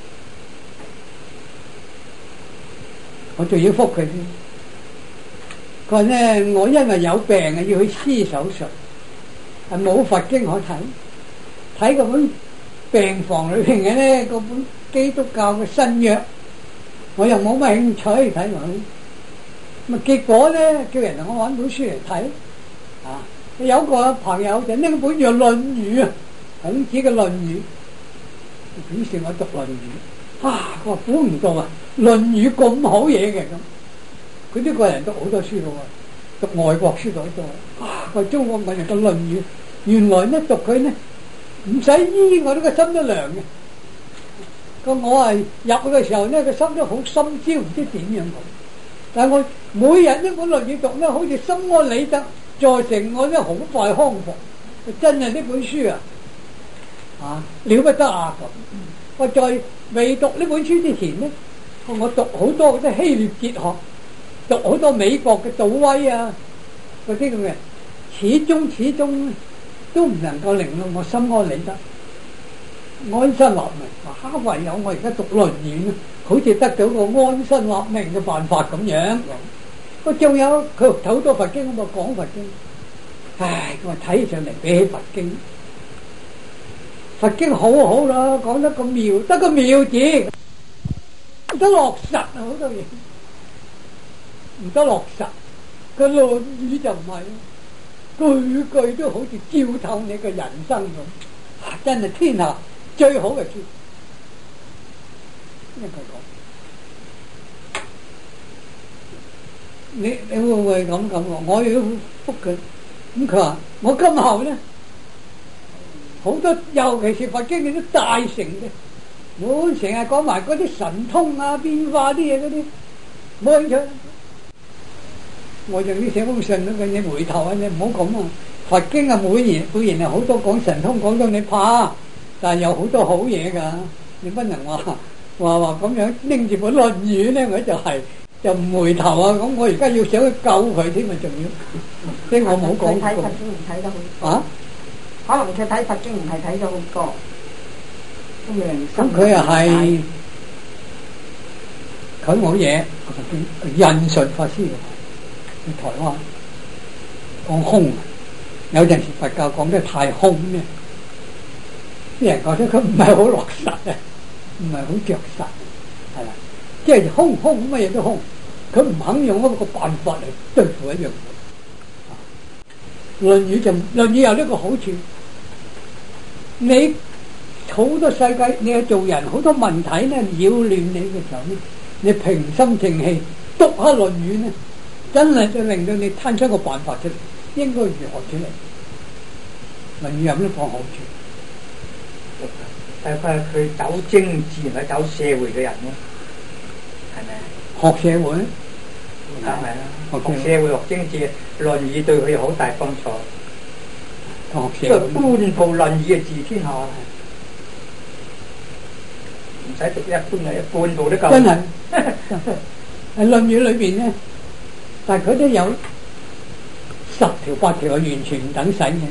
我，我仲要覆佢添。佢話咧，我因為有病啊，要去施手術，係冇佛經可睇，睇嗰本病房裏邊嘅咧，嗰本基督教嘅新約，我又冇乜興趣睇埋。咁啊，結果咧叫人同我揾本書嚟睇，啊，有個朋友就拎本叫《論語》啊，孔子嘅《論語》，於是我讀《論語》，啊，我估唔到啊，《論語》咁好嘢嘅咁。佢呢個人讀好多書嘅喎，讀外國書讀好多。啊，個中國文人嘅《論語》，原來咧讀佢咧唔使醫，我呢個心都涼嘅。咁我係入去嘅時候咧，個心都好心焦，唔知點樣講。但係我每日呢本《論語》讀咧，好似心安理得，再成我咧好快康復。真係呢本書啊，啊了不得啊！我在未讀呢本書之前咧，我讀好多嗰啲希臘哲學。讀好多美國嘅杜威啊，嗰啲咁嘅，始終始終都唔能夠令到我心安理得，安身立命。哈，唯有我而家讀《論語》，好似得到個安身立命嘅辦法咁樣。我仲有佢好多佛經，我講佛經。唉，我睇上嚟比起佛經，佛經好好啦，講得咁妙，得個妙字，得落實啊，好多嘢。唔得落實，個《論語》就唔係，句句都好似照透你嘅人生咁，啊，真係天下最好嘅書。一句講，你你會唔會咁咁講？我要覆佢，咁佢話我今後咧好多，尤其是佛經嗰啲大成嘅，我成日講埋嗰啲神通啊、變化啲嘢嗰啲，冇興趣。我就呢寫封信都俾你回頭啊！你唔好咁啊！佛經啊，每年每年係好多講神通，講到你怕，但係有好多好嘢㗎。你不能話話話咁樣拎住本《論語》咧，我就係、是、就唔回頭啊！咁我而家要想去救佢添啊，仲要，即係我冇講過。 睇佛經唔睇得好多啊？ 可能佢睇佛經唔係睇咗好多， 咁佢又係佢冇嘢，印順法師。去台灣講空，有陣時佛教講得太空咧，啲人覺得佢唔係好落實啊，唔係好着實，係啦，即係空空乜嘢都空，佢唔肯用一個辦法嚟對付一樣嘢。論語就論語有呢個好處，你好多世界，你係做人好多問題咧擾亂你嘅時候咧，你平心靜氣讀下論語咧。真係就令到你攤出個辦法出嚟，應該如何處理？論語有呢個好處， 但係佢走政治唔係走社會嘅人咯，係咪？ 學社會， 梗係啦，學社會學政治，論語對佢有好大幫助。學社會，觀部論語嘅治天下，唔使讀一般啊，一半部都夠。 真係，喺論語裏邊咧。但係佢都有十條八條係完全唔等使嘅。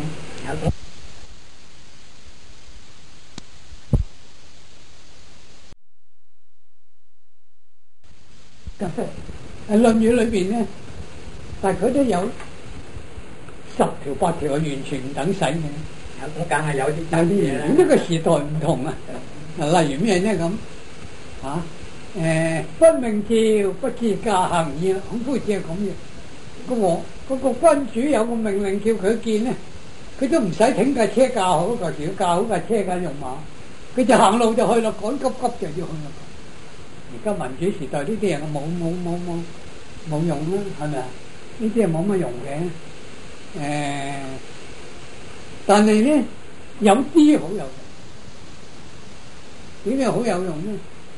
喺論語裏邊咧，但係佢都有十條八條係完全唔等使嘅。 咁梗係有啲有啲嘢啦。呢個時代唔同啊，例如咩咧咁啊？誒，不明朝，不知駕行義，孔夫子係咁嘅。咁我嗰個君主有個命令叫佢見咧，佢都唔使停架車駕好，嗰時要駕好架車架用馬，佢就行路就去啦，趕急急就要去啦。而家民主時代呢啲人冇冇冇冇冇用啦，係咪啊？呢啲係冇乜用嘅。誒，但係咧有啲好有用，點樣好有用咧？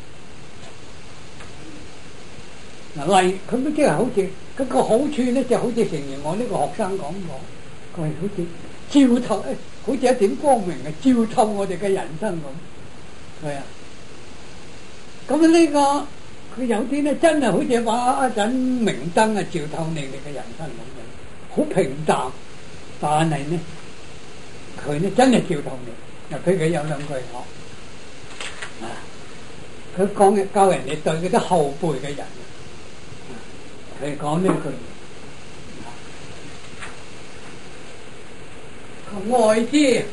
嗱，例佢都即係好似嗰個好處咧，就好似成日我呢個學生講過，佢係好似照透，誒，好似一點光明嘅照透我哋嘅人生咁，係啊。咁呢個佢有啲咧真係好似話一盞明燈啊，照透你哋嘅人生咁樣，好平淡，但係呢，佢呢真係照透你。嗱，佢佢有兩句講，啊，佢講嘅教人哋對嗰啲後輩嘅人，佢講呢句，佢愛之。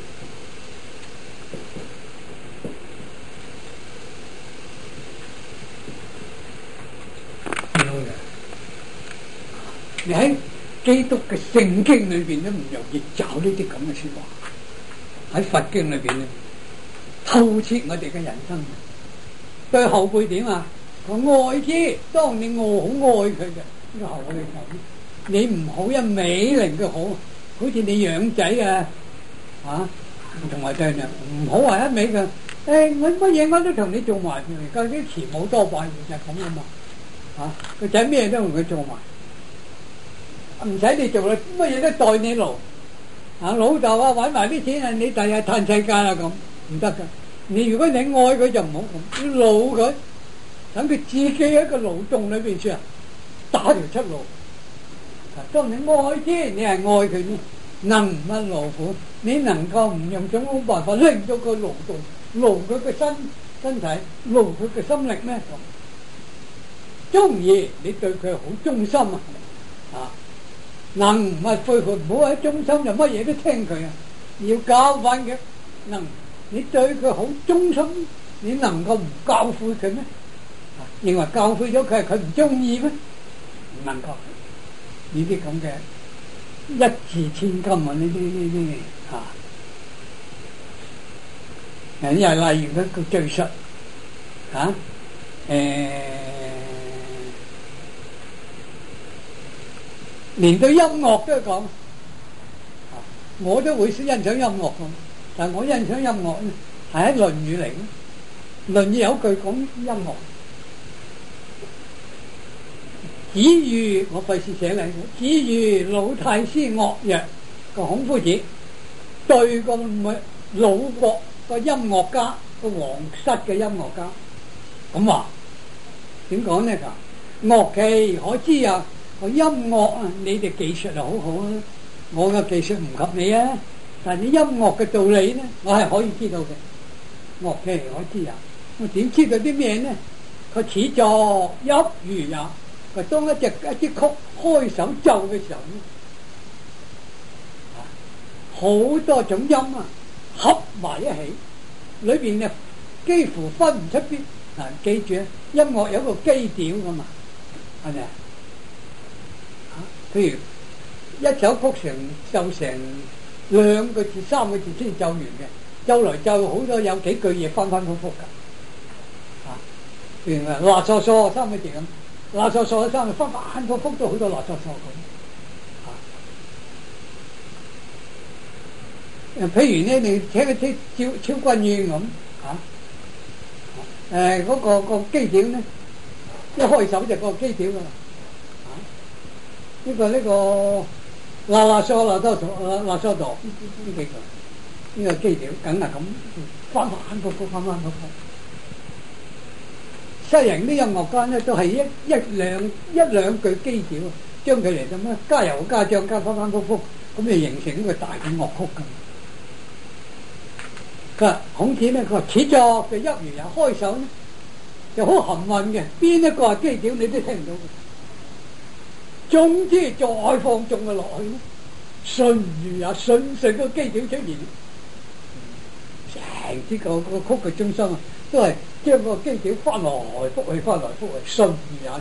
你喺基督嘅聖經裏邊都唔容易找呢啲咁嘅說話，喺佛經裏邊咧透徹我哋嘅人生。對後輩點啊？我愛之，當你我好愛佢嘅呢個後輩嘅時候，你唔好一味令佢好，好似你養仔啊，啊，同埋對人唔好話一味嘅，誒，我乜嘢我都同你做埋，究竟慈母多敗兒就係咁啊嘛，啊，個仔咩都同佢做埋。唔使你做啦，乜嘢都代你勞。啊，老豆啊，搵埋啲錢啊，你第日嘆世界啦咁，唔得噶。你如果你愛佢就唔好咁，要勞佢，等佢自己喺個勞動裏邊算，打條出路。啊，當你愛之，你係愛佢呢，能不勞苦？你能夠唔用種種辦法令到佢勞動，勞佢嘅身身體，勞佢嘅心力咩？咁中意你對佢好忠心啊！啊！能唔係對佢，唔好喺忠心就乜嘢都聽佢啊！要教訓佢，能你對佢好忠心，你能夠唔教誨佢咩？認為教誨咗佢係佢唔中意咩？唔能夠。呢啲咁嘅一字千金啊！呢啲呢啲嚇，嗱，又例如佢個敘述嚇，誒。連對音樂都講，我都會欣賞音樂咁，但係我欣賞音樂咧係喺《論語》嚟嘅，《論語》有句講音樂，子喻我費事寫嚟，子喻老太師樂曰，個孔夫子對個魯國個音樂家個皇室嘅音樂家咁話，點講呢？㗎樂其可知啊！個音樂啊，你哋技術就好好啊，我嘅技術唔及你啊，但係你音樂嘅道理呢，我係可以知道嘅。樂其可知啊，我點知道啲咩呢？佢始作一如也，佢當一隻一支曲開手奏嘅時候呢，好多種音啊合埋一起，裏邊呢幾乎分唔出邊。嗱，記住啊，音樂有一個基調噶嘛，係咪啊？譬如一首曲成奏成兩個字三個字先奏完嘅，奏來奏好多有幾句嘢翻翻覆覆噶，啊，譬如話嗱嗦嗦三個字咁，嗱嗦嗦三個翻翻覆覆都好多嗱嗦嗦咁，啊，譬如呢你聽一聽超超軍怨咁，啊，誒嗰個個基調呢，一開手就個基調噶啦。呢、這個呢、這個啦啦嗦啦多啦啦嗦度呢幾句，呢、這個基調梗係咁翻翻覆覆翻翻覆覆。西人啲音樂家咧都係一一兩一兩句基調，將佢嚟咁樣加油加醬加翻翻覆覆，咁就形成一個大嘅樂曲咁。佢話孔子咧，佢話始作嘅一如也，開手咧就好含混嘅，邊一個係基調你都聽唔到嘅。總之再放縱嘅落去咧，順如也，順順個基調出現，成支個個曲嘅中心啊，都係將個基調翻來覆去，翻來覆去，順如也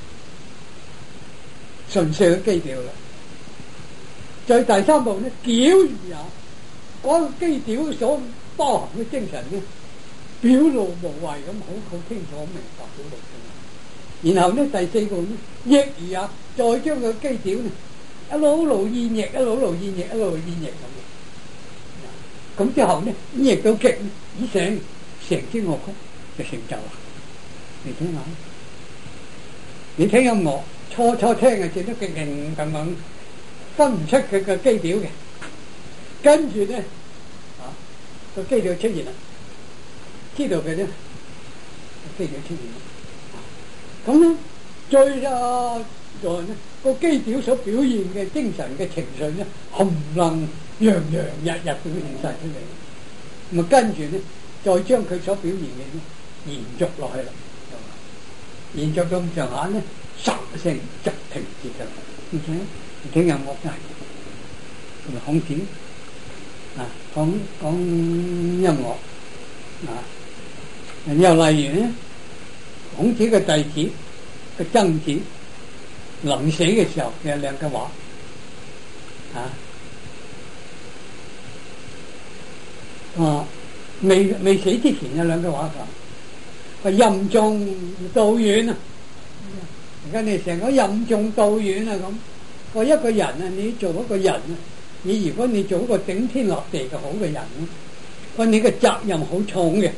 順，順勢嘅基調啦。再第三步咧，矯如也，嗰個基調所包含嘅精神咧，表露無遺咁，好好清楚明白表露出嚟。然後咧第四步咧，逆如也，再將個基調咧一路路演繹，一路路演繹，一路路演繹咁。咁之後咧演繹到極，以成成支樂曲就成就啦。你聽下，你聽音樂初初聽係覺得勁勁咁樣，分唔出佢個基調嘅，跟住咧啊個基調出現啦，知道佢咧個基調出現啦。 咁咧最啊在咧個基調所表現嘅精神嘅情緒咧，冚唪唥樣樣日日表現晒出嚟。咁啊跟住咧，再將佢所表現嘅咧延續落去啦，延續到咁上下咧，十聲就停止咗。而且聽音樂真係同埋孔子啊，講講音樂啊，又例如咧，孔子嘅弟子嘅曾子臨死嘅時候有兩句話啊，啊未未死之前有兩句話講，話任重道遠啊！而家你成個任重道遠啊咁，個一個人啊，你做一個人啊，你如果你做一個頂天立地嘅好嘅人咧，個你嘅責任好重嘅，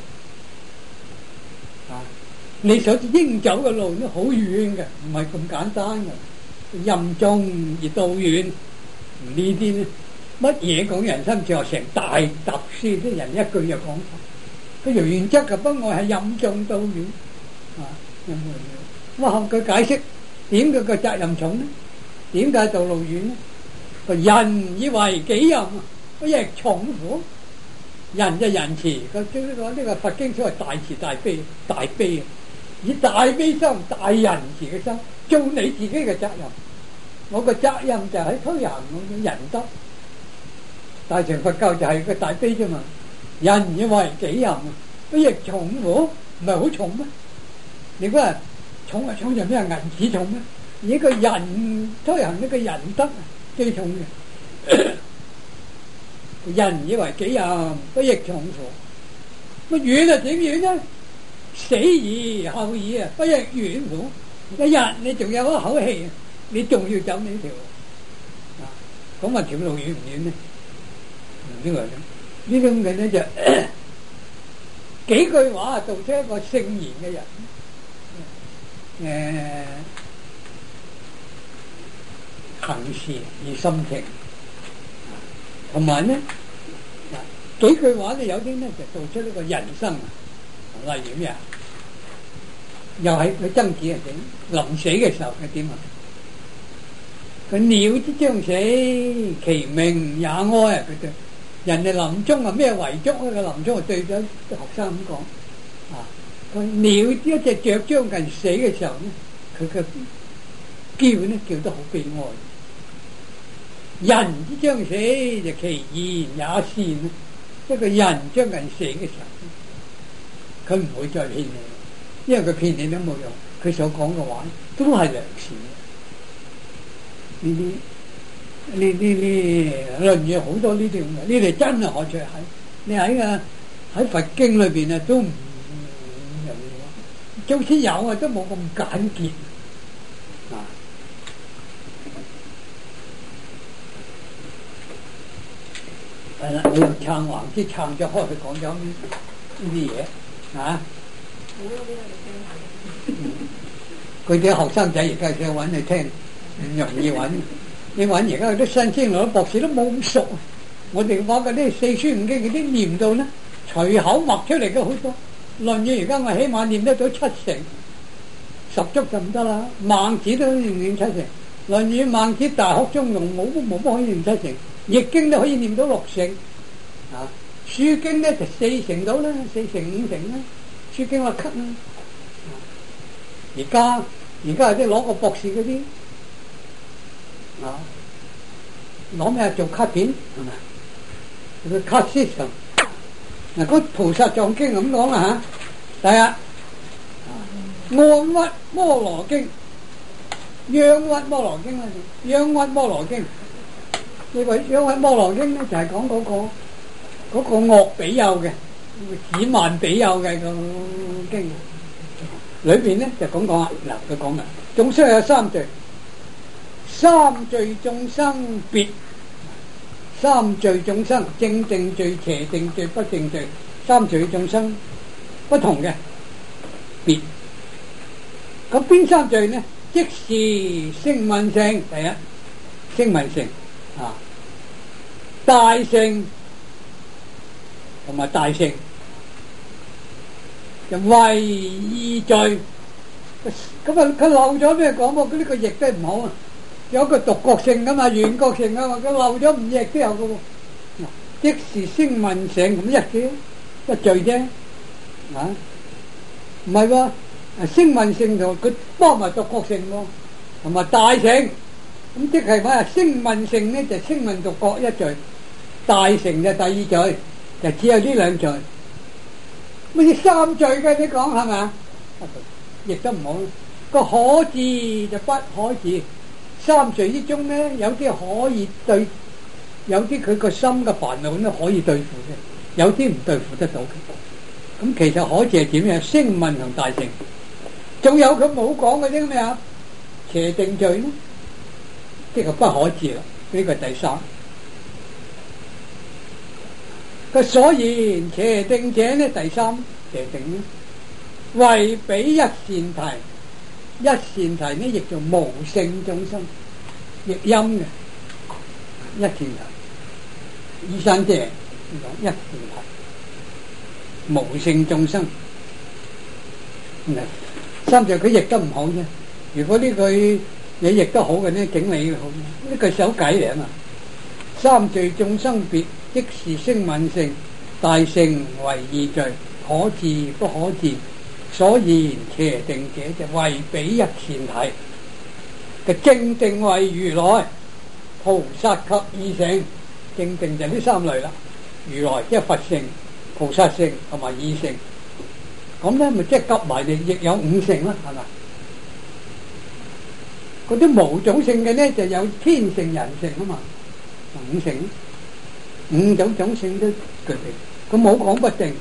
啊，你所應走嘅路都好遠嘅，唔係咁簡單嘅。任重而道遠，呢啲咧乜嘢講人生哲學成大特書，啲人一句就講晒。佢原則嘅，不過係任重道遠啊，任重道遠。哇！佢解釋點解個責任重呢？點解道路遠呢？個人以為己任，個亦重乎。人就仁慈，個呢個呢個佛經所謂大慈大悲，大悲啊！以大悲心、大仁慈嘅心做你自己嘅責任。我個責任就係推行我嘅仁德。大乘佛教就係個大悲啫嘛。人以為己任，個亦重乎，唔係好重咩？你估係？重啊重就咩銀紙重咩？而個人推行呢個仁德最重嘅。人以為己任，不亦重乎？乜遠啊？點遠呢？死而後已啊！不亦遠乎？一日你仲有一口氣，你仲要走呢條啊？咁啊條路遠唔遠呢？呢個呢種嘅咧就幾句話道出一個聖賢嘅人。誒、呃，行事而心情，同埋咧幾句話咧，有啲咧就道出呢個人生啊。例如咩啊？又係佢曾子係點？臨死嘅時候係點啊？佢鳥之將死，其鳴也哀啊！佢對人哋臨終啊咩遺囑咧？佢臨終啊對咗學生咁講啊。個鳥一隻雀將近死嘅時候咧，佢嘅叫咧叫得好悲哀。人之將死，就其言也善。一個人將近死嘅時候，佢唔會再騙你，因為佢騙你都冇用。佢所講嘅話都係良善。呢啲呢呢呢論語好多呢啲咁嘅，呢啲真係可取喺你喺個喺佛經裏邊啊都唔。就算有啊，都冇咁簡潔啊！係啦，你又撐橫之撐咗開去講咗呢呢啲嘢啊！好啊，俾我哋聽下。佢啲學生仔而家想揾你聽，唔容易揾。你揾而家嗰啲新鮮佬博士都冇咁熟。我哋話嗰啲四書五經嗰啲念到咧，隨口默出嚟嘅好多。論語而家我起碼念得到七成，十足就唔得啦。孟子都念念七成，論語、孟子、大學、中庸冇冇乜可以念七成，易經都可以念到六成，啊，書經咧就四成到啦，四成五成啦，書經話咳啦。而家而家有啲攞個博士嗰啲，啊，攞咩做卡片係咪？佢卡 system。嗱，嗰《菩薩藏經》咁講啦嚇，第一《安屈摩羅經》、《央屈摩羅經》啦，《央屈摩羅經》呢個《央屈摩羅經》咧就係講嗰個嗰個樂比丘嘅，指慢比丘嘅個經，裏邊咧就咁講啊。嗱，佢講啦，眾生有三罪，三罪眾生別。三罪眾生，正定罪、邪定罪、不定罪，三罪眾生不同嘅別。咁邊三罪呢？即是聲聞乘，第一聲聞乘啊，大乘同埋大乘就為二罪， 咁啊佢漏咗咩講喎？佢呢個譯得唔好啊，有一個獨角性噶嘛，原角性啊嘛，佢漏咗唔譯都有噶喎。即是聲聞乘咁一嘅一句啫，啊唔係喎，聲聞乘同佢包埋獨角性喎，同埋大乘，咁即係話聲聞乘咧就聲聞獨角一句，大乘就第二句，就只有呢兩句，乜嘢三句嘅你講係咪啊？譯得唔好，個可字就不可字，三句之中咧有啲可以對。有啲佢個心嘅煩惱咧可以對付嘅，有啲唔對付得到嘅。咁其實可字係點樣？聲聞同大乘，仲有佢冇講嘅啲咩啊？邪定罪咧，即係不可字啦。呢個第三。個所言邪定者咧，第三邪定咧，為彼一善提，一善提呢亦做無性眾生，譯音嘅一善提。醫生即係講一善提，無性眾生。三就佢譯得唔好啫。如果呢句你譯得好嘅呢，警你好。呢句手計嚟啊嘛。三聚眾生別，即是聲聞乘，大乘為二聚，可字不可字。所言邪定者就為彼一善提嘅正定為如來、菩薩及二乘。正定就呢三類啦，如來即係佛乘、菩薩乘同埋二乘，咁咧咪即係夾埋你亦有五乘啦，係嘛？嗰啲無種性嘅咧就有天乘、人乘啊嘛，五乘，五種種性都具備，咁冇講不定。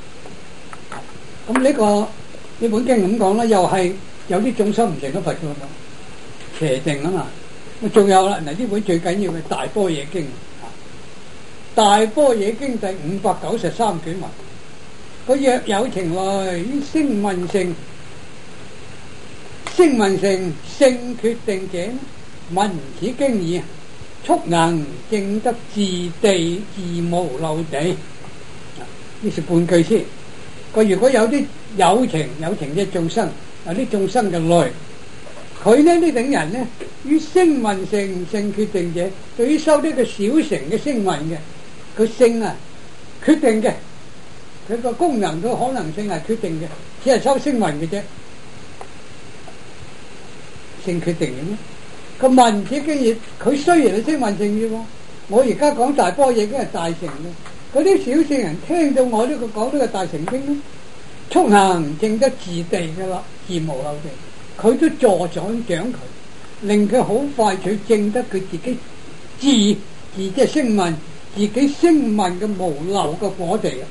咁呢個呢本經咁講啦，又係有啲眾生唔成咗佛嘅嘛，邪定啊嘛。仲有啦，嗱呢本最緊要嘅《大般若經》。大般若經第五百九十三卷話：個若有情來於聲聞乘，聲聞乘性決定者，聞此經義，速能證得自地自無漏地。呢是半句先。佢如果有啲有情有情嘅眾生，有啲眾生嘅類，佢呢呢等人呢，於聲聞乘性決定者，對於修呢個小乘嘅聲聞嘅。佢性啊，決定嘅，佢個功能個可能性係決定嘅，只係修聲聞嘅啫，性決定嘅咩？個聞此經義，佢雖然係聲聞乘嘅喎，我而家講大般若經係大乘嘅，嗰啲小乘人聽到我呢個講呢個大乘經咧，速行證得自地嘅啦，自無漏地，佢都助長長佢，令佢好快脆證得佢自己自自即係聲聞。自己聲聞嘅無漏嘅果地啊，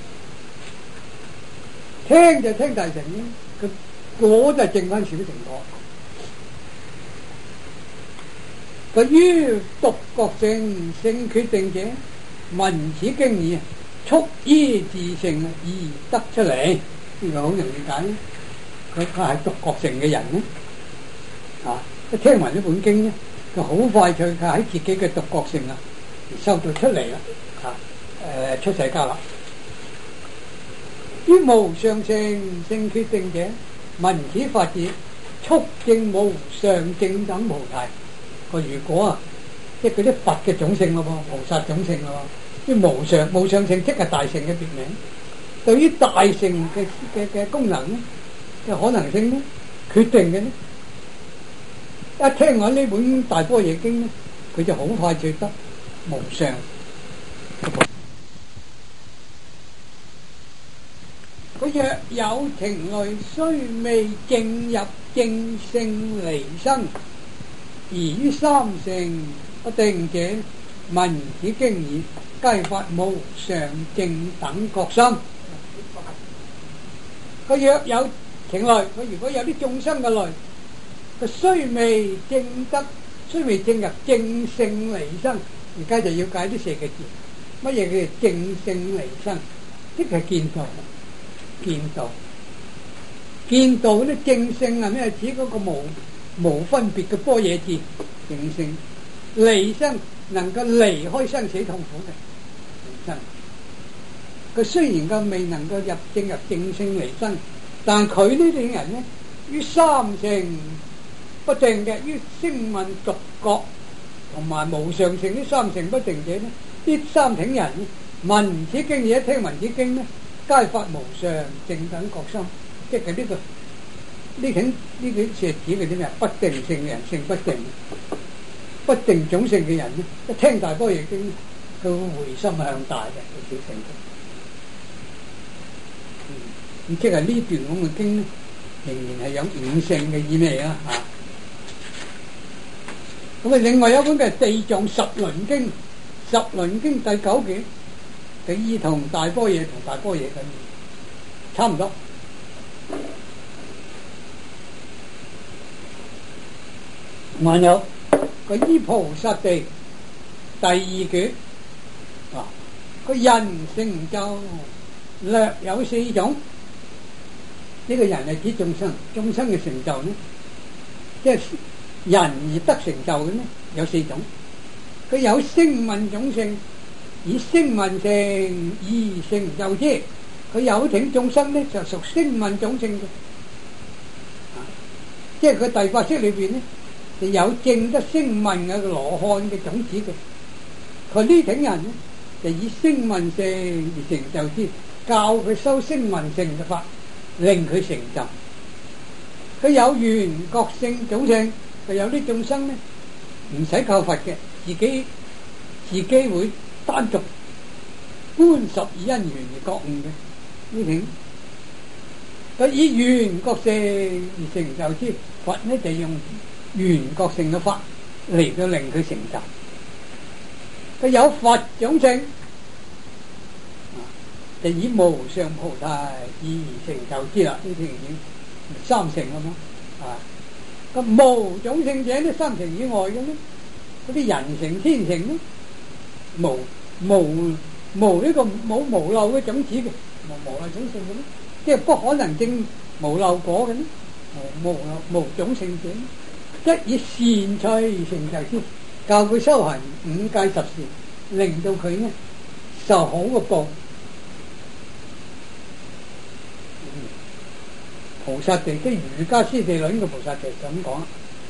聽就聽大乘咧，佢果就證翻小乘果。佢於獨覺乘性決定者，聞此經義，速依自性而得出嚟。呢個好容易解。佢佢係獨覺乘嘅人咧，啊，一聽完呢本經咧，佢好快脆佢喺自己嘅獨覺乘啊。收到出嚟啦，啊，誒出世家啦。於無上乘性決定者，聞此法子，速證無上正等菩提。個如果啊，即係嗰啲佛嘅種性咯喎，菩薩種性咯喎，啲無上無上乘即係大乘嘅別名。對於大乘嘅嘅嘅功能咧，嘅可能性咧，決定嘅咧，一聽我呢本大般若經咧，佢就好快就得。無上，佢若有情類，雖未證入正性離生，而於三乘不定者，聞此經義，皆發無上正等覺心。佢若有情類，佢如果有啲眾生嘅類，佢雖未證得，雖未證入正性離生。而家就要解呢四個字，乜嘢叫做正性離生？即係見道，見道，見道咧正性係咩？指嗰個無無分別嘅般若字，正性離生能夠離開生死痛苦嘅離生。佢雖然佢未能夠入正入正性離生，但佢呢啲人咧， 於三乘不定嘅，於聲聞獨覺同埋無上乘呢三乘不定者呢，呢三挺人聞此經而一聽聞此經呢，皆發無上正等覺心，即係呢個呢挺呢幾隻指嘅啲咩？不定性嘅人，性不定，不定種性嘅人呢，一聽大般若經，佢會回心向大嘅，佢小成嘅。嗯，咁即係呢段咁嘅經呢，仍然係有五性嘅意味啊！嚇。咁啊，另外有一本嘅《地藏十輪經》，十輪經第九卷，嘅意同大般若同大般若咁差唔多。還有個依菩薩地第二卷啊，個人成就略有四種。呢、這個人係指眾生，眾生嘅成就呢，即係人而得成就嘅呢，有四種。佢有聲聞種性，以聲聞乘而成就之。佢有挺眾生呢，就屬聲聞種性嘅，啊，即係佢第八識裏邊呢，就有證得聲聞嘅羅漢嘅種子嘅。佢呢挺人呢，就以聲聞乘而成就之，教佢修聲聞乘嘅法，令佢成就。佢有緣覺性種性，佢有啲眾生呢，唔使靠佛嘅，自己自己會單獨觀十二因緣而覺悟嘅呢挺。佢以緣覺性而成就之，佛呢就用緣覺性嘅法嚟到令佢成就。佢有佛種性，就以無上菩提而成就之啦。呢挺已經三乘啦嘛，啊！咁無種性者呢，三乘以外嘅呢，嗰啲人乘天乘呢，無無無呢個冇無漏嘅種子嘅，無無漏種性嘅呢，即係不可能證無漏果嘅呢，無無無種性者，即以善趣成就之，教佢修行五戒十善，令到佢呢受好嘅報。菩薩地即係瑜伽師地論嘅菩薩地就咁講。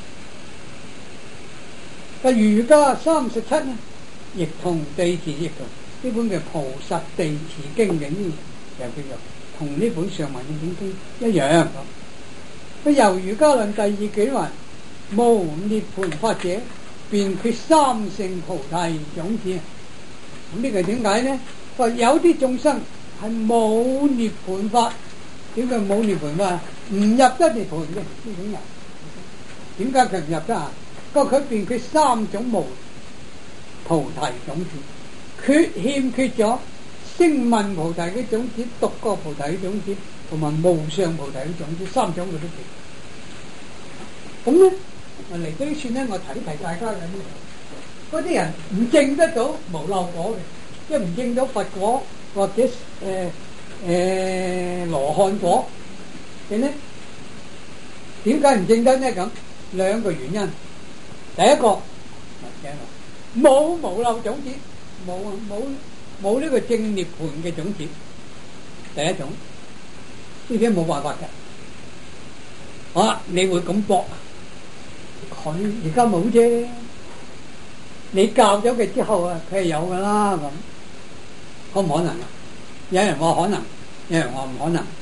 個瑜伽三十七呢，亦同地持亦同呢本嘅《菩薩地持經》嘅呢，又叫做同呢本上文嘅本經一樣。佢由瑜伽論第二卷話，無涅槃法者，便缺三乘菩提種子。咁呢個點解呢？話有啲眾生係冇涅槃法。點解冇涅槃法？唔入得涅槃嘅呢種人，點解佢唔入得啊？個佢便缺三種無菩提種子，缺欠缺咗聲聞菩提嘅種子、獨覺菩提嘅種子同埋無上菩提嘅種子，三種佢都缺。咁咧，我嚟到呢算咧，我提提大家嘅呢度，嗰啲人唔證得到無漏果嘅，即係唔證到佛果或者誒。呃誒羅漢果嘅呢？點解唔證得呢？咁兩個原因。第一個冇無漏種子，冇冇冇呢個正涅槃嘅種子。第一種呢啲冇辦法嘅。啊，你會咁搏？佢而家冇啫。你教咗佢之後啊，佢係有噶啦咁，可唔可能啊？有人話可能，有人話唔可能，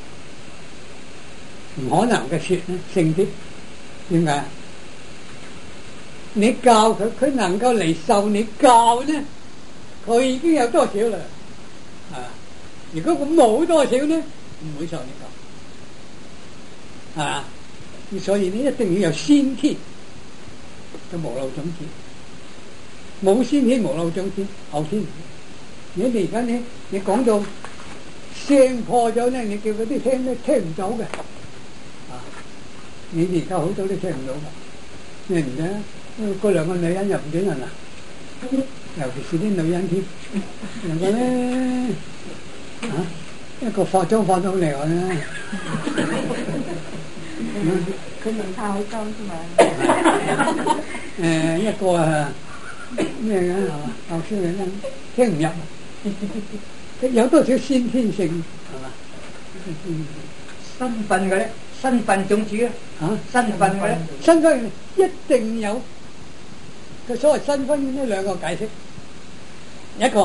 唔可能嘅說呢，勝啲。點解？你教佢，佢能夠嚟受你教呢，佢已經有多少啦？啊！如果佢冇多少呢，唔會受你教。啊！所以呢，一定要有先天嘅無漏種子，冇先天無漏種子，後天。你哋而家呢？你講到聲破咗咧，你叫嗰啲聽咧聽唔到嘅，啊！你哋而家好多都聽唔到嘅，咩唔得？嗰兩個女人入唔到人啊，尤其是啲女人添，兩個咧啊，一個化妝化得好厲害啦， 佢唔怕好妝啫嘛。 誒，一個啊咩嘅係嘛？教書嘅咧聽唔入。有多少先天性係嘛？身份嘅咧， 身份種子啊，身份嘅身份一定有。佢所謂身份呢兩個解釋，一個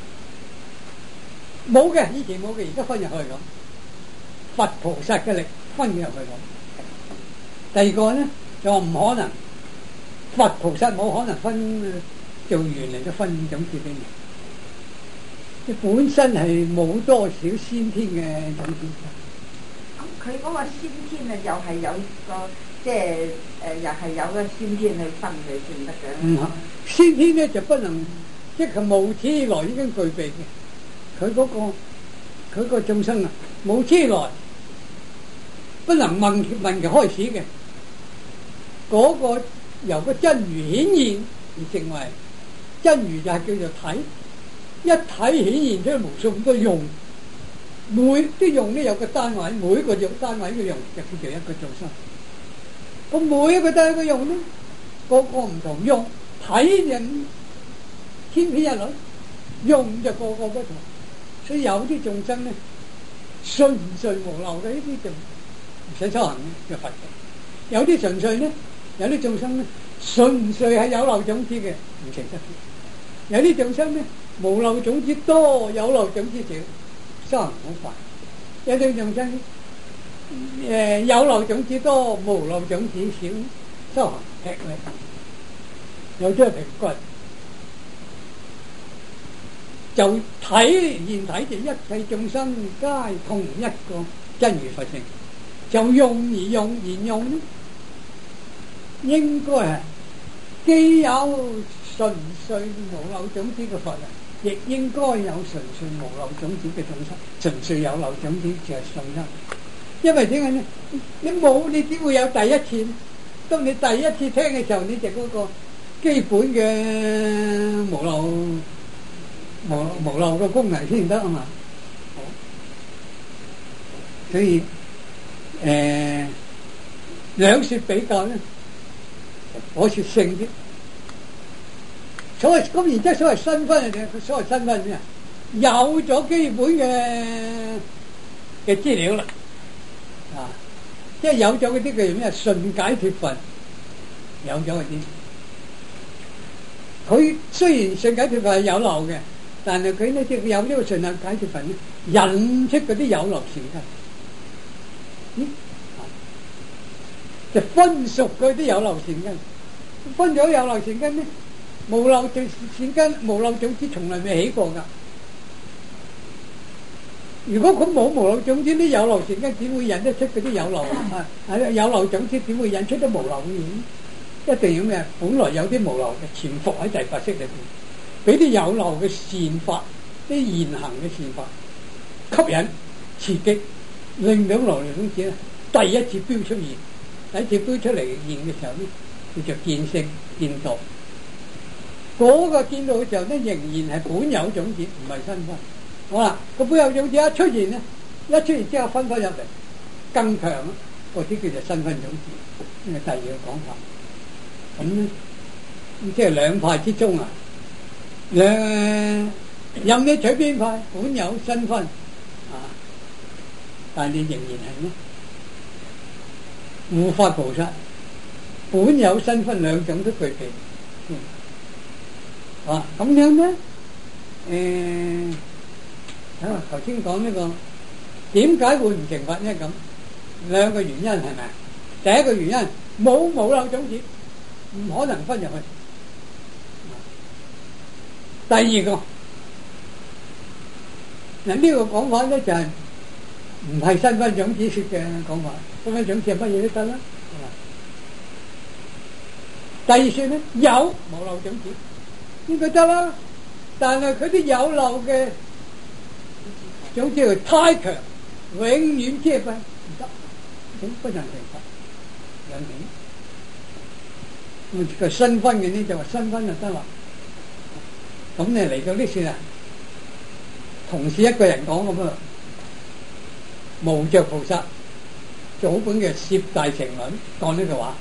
冇嘅，以前冇嘅，而家分入去咁，佛菩薩嘅力分入去咁。第二個咧就話唔可能，佛菩薩冇可能分做原嚟嘅分種子俾你，佢本身係冇多少先天嘅種子。 咁佢嗰個先天啊，又係有個即係誒，又係有個先天去分佢先得嘅。 嗯，先天咧就不能，即係無始以來已經具備嘅。佢嗰個佢個眾生啊，無始以來不能問問其開始嘅。嗰個由個真如顯現而成為真如，就係叫做體。一體顯現出無數咁多用，每啲用咧有個單位，每一個用單位嘅用就叫做一個眾生。咁每一個單位嘅用咧，個個唔同用，體就千篇一律，用就個個不同。所以有啲眾生咧，純粹無漏嘅呢啲就唔使修行嘅佛嘅；有啲純粹咧，有啲眾生咧，純粹係有漏種子嘅，唔成得。有啲眾生咧，無漏種子多，有漏種子少，修行好快。有啲眾生誒、呃、有漏種子多，無漏種子少，修行吃力。有啲係平均，就體現體就一切眾生皆同一個真如佛性，就用而用而用咧，應該係既有純粹無漏種子嘅佛人，亦應該有純粹無漏種子嘅眾生。純粹有漏種子就係眾生，因為點解呢？你冇，你點會有第一次？當你第一次聽嘅時候，你就嗰個基本嘅無漏無無漏嘅功能先得啊嘛。所以誒兩説比較咧，我説勝啲。所謂咁，然之後所謂身分係佢所謂身分咩啊？有咗基本嘅嘅資料啦，啊，即係有咗嗰啲叫咩？順解脫分，有咗嗰啲。佢雖然順解脫分係有漏嘅，但係佢呢即係有呢個順解脫分咧，引出嗰啲有漏善根，嗯，就分熟嗰啲有漏善根，分咗有漏善根咧。無漏種善根，無漏種子從來未起過噶。如果佢冇無漏種子，啲有漏善根點會引得出嗰啲有漏啊？係有漏種子點會引出啲無漏嘅嘢？一定要咩？本來有啲無漏嘅潛伏喺第八識裏邊，俾啲有漏嘅善法，啲現行嘅善法吸引、刺激，令到無漏種子咧第一次標出現，第一次標出嚟現嘅時候咧，叫做見性見道。嗰個見到嘅時候咧，仍然係本有種子，唔係身分。好啦，個本有種子一出現咧，一出現之後分分入嚟，更強啊！嗰啲叫做身分種子，呢個第二個講法。咁咧，即係兩派之中啊，兩任你取邊派，本有身分啊，但係你仍然係咩？護法菩薩本有身分兩種都具備。嗯啊，咁樣咧，誒，啊頭先講呢個點解會唔成佛咧？咁兩個原因係咪？第一個原因冇無漏種子，唔可能分入去。第二個嗱呢個講法咧就係唔係身分種子説嘅講法，身分種子係乜嘢都得啦。第二説咧有無漏種子。應該得啦，但係佢啲有漏嘅種子太強，永遠遮蔽唔得，咁不能成佛。兩點，咁個身分嘅呢就話身分就得啦。咁你嚟到呢處啊，同是一個人講咁啊，無著菩薩做好本嘅《攝大乘論》講呢句話。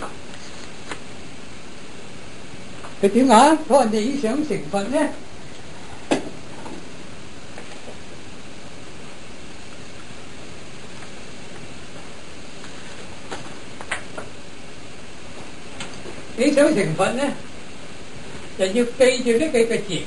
佢點解？佢話你想成佛咧， 你想成佛咧，就要記住呢幾個字。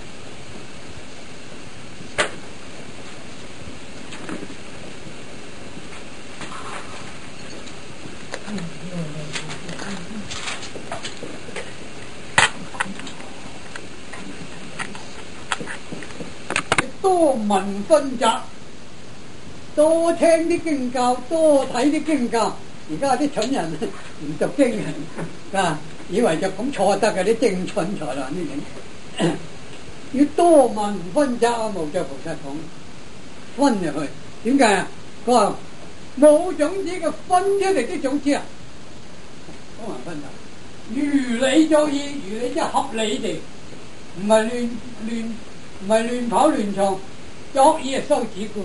多聞熏習，多聽啲經教，多睇啲經教。而家啲蠢人唔讀經啊，以為就咁錯得嘅啲正蠢才啦呢啲。要多聞熏習啊！無著菩薩講分入去，點解啊？佢話冇種子嘅分出嚟啲種子啊，多聞熏習，如理作意，如理即係合理地，唔係亂亂。唔係亂跑亂撞，作意係修止觀，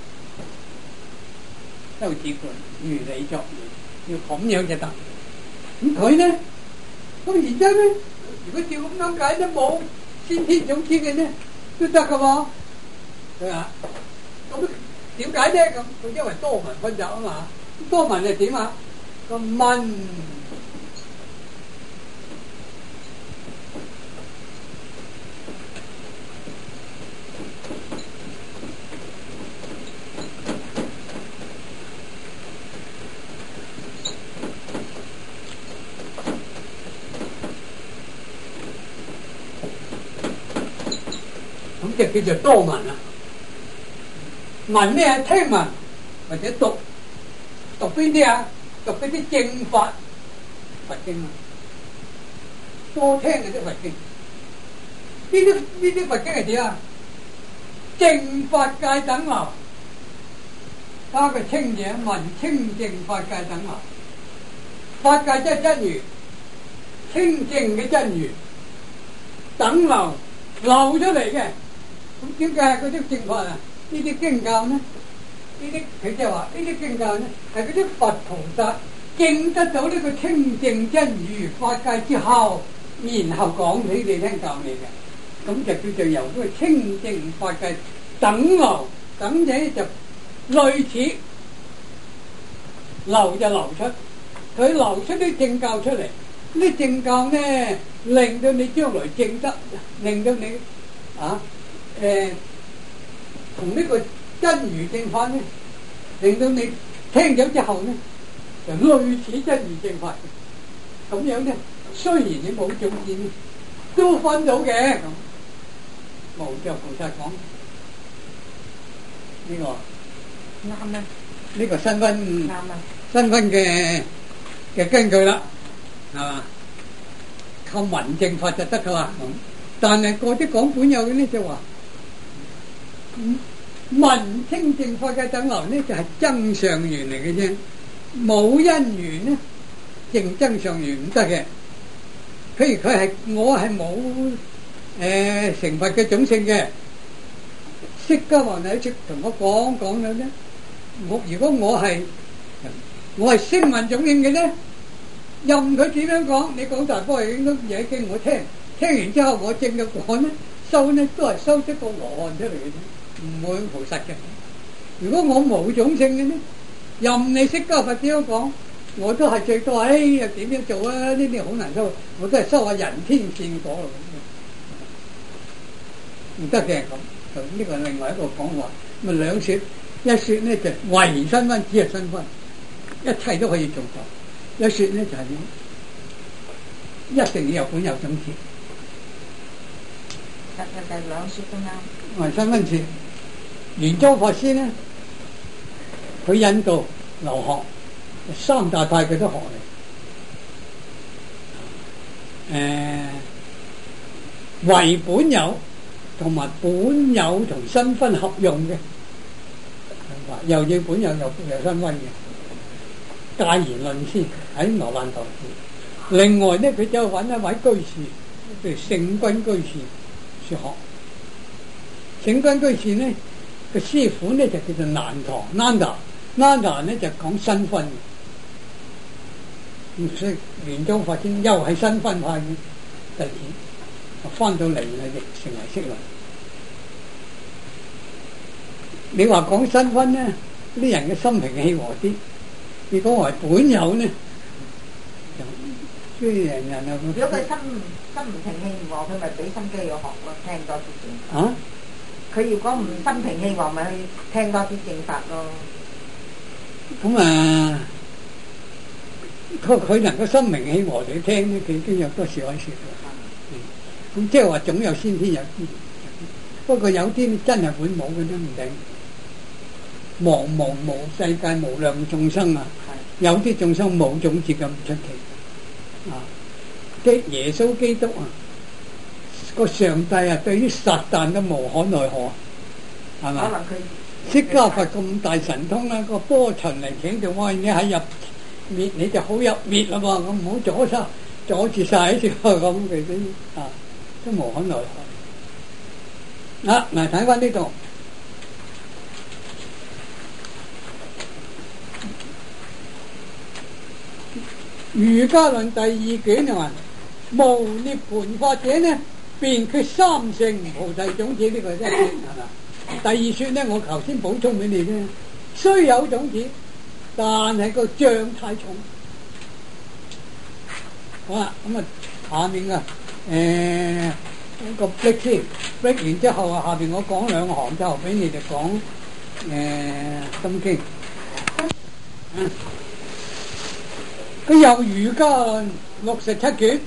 修止觀如理作意，要咁樣就得。咁佢咧，咁然之後咧，如果照咁樣解咧，冇先天種子嘅咧，都得噶喎。佢話咁點解啫？咁佢因為多聞熏習啊嘛，多聞係點啊？個聞。就叫做多聞啊！聞咩啊？聽聞或者讀讀邊啲啊？讀嗰啲正法佛經啊！多聽嗰啲佛經，呢啲呢啲佛經係點啊？正法界等流，加個清者聞清淨法界等流，法界即係真如，清淨嘅真如，等流流出嚟嘅。咁點解係嗰啲正法啊？呢啲經教呢？呢啲佢即係話呢啲經教呢，係嗰啲佛菩薩證得到呢個清淨真如法界之後，然後講俾你聽教你嘅，咁就叫做由嗰個清淨法界等流，等者就類似流就流出，佢流出啲正教出嚟，呢啲正教呢令到你將來證得，令到你啊〜誒，同呢個真如正法咧，令到你聽咗之後咧，就類似真如正法嘅，咁樣咧，雖然你冇種子，都分到嘅。咁無著菩薩講呢個啱啦，呢個新分啱啦，新分嘅嘅根據啦，係嘛？靠聞正法就得噶啦。咁但係嗰啲講本有嘅咧就話。聞清淨法界等流呢，就係、是、增上緣嚟嘅啫，冇因緣呢，淨增上緣唔得嘅。譬如佢係我係冇誒成佛嘅種性嘅，釋迦牟尼直同我講講咗啫。我如果我係我係聲聞種性嘅咧，任佢點樣講，你講大波應該嘢經我聽，聽完之後我正嘅講咧，收呢都係收出個羅漢出嚟嘅啫。唔會菩薩嘅。如果我冇種性嘅呢，任你釋迦佛點樣講，我都係最多哎呀點樣做啊？呢啲好難收，我都係收下人天善果咯，唔得嘅咁。就呢個係另外一個講話，咁啊兩說，一說呢就唯新分，只係新分，一切都可以做到；一說呢就係點，一定要有本有種子。 就就兩說都啱。 唯新分詞。圓州法師呢，佢印度留學，三大派佢都學嚟。誒、呃，唯本有同埋本有同新分合用嘅，又要本有又又新分嘅。戒言論師喺羅蘭堂。另外呢，佢就揾一位居士，譬如聖君居士說學。聖君居士呢？個師傅咧就叫做難堂 Nanda，Nanda 咧就講新分嘅，咁所以圓宗法師又係新分派嘅弟子，翻到嚟啊亦成為釋論。你話講新分咧，啲人嘅心平氣和啲；你講為本有咧，就雖然人啊， 如果佢心心唔平氣唔和，佢咪俾心機去學咯，聽多啲正。 啊？ 佢如果唔心平氣和，咪去聽多啲正法咯。 咁啊，佢佢能夠心平氣和嚟聽咧，佢已經有多少可以説啦。咁即係話總有先天有啲，不過有啲真係會冇嘅都唔定。茫茫無世界無量眾生啊，有啲眾生冇種子咁唔出奇啊！即係耶穌基督啊，個上帝啊，對於撒旦都無可奈何，係嘛？ 可能佢釋迦佛咁大神通啦，個波旬嚟請就我你喺入滅你就好入滅啦嘛，咁唔好阻晒阻住晒喺度咁佢啲啊，都無可奈何。啊，嗱睇翻呢度。瑜伽論第二卷就話無涅槃法者呢，便缺三乘菩提種子，呢個真係係嘛？第二說呢，我頭先補充俾你啫，雖有種子，但係個障太重。好啦，咁啊下面啊誒個 break 先 break 完之後啊，下邊我講兩行之後俾你哋講誒心經。嗯。佢有瑜伽論六十七卷，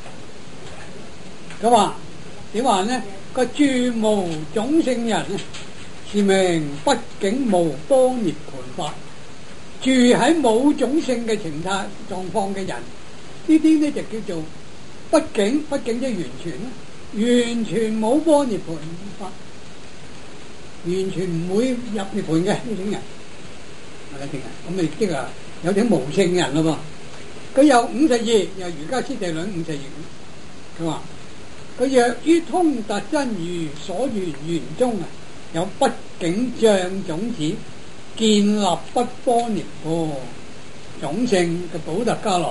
佢話點話呢？個住無種性人，是名不境無般涅槃法。住喺冇種性嘅情態狀況嘅人，呢啲呢就叫做不境，不境即係完全啦，完全冇般涅槃法，完全唔會入涅槃嘅呢種人，係咪先啊？咁咪即係有啲無性人咯噃。佢有五十二，又瑜伽師地論五十二。佢話：佢若於通達真如所緣緣中啊，有不境障種子，建立不般涅槃種性嘅補特伽羅。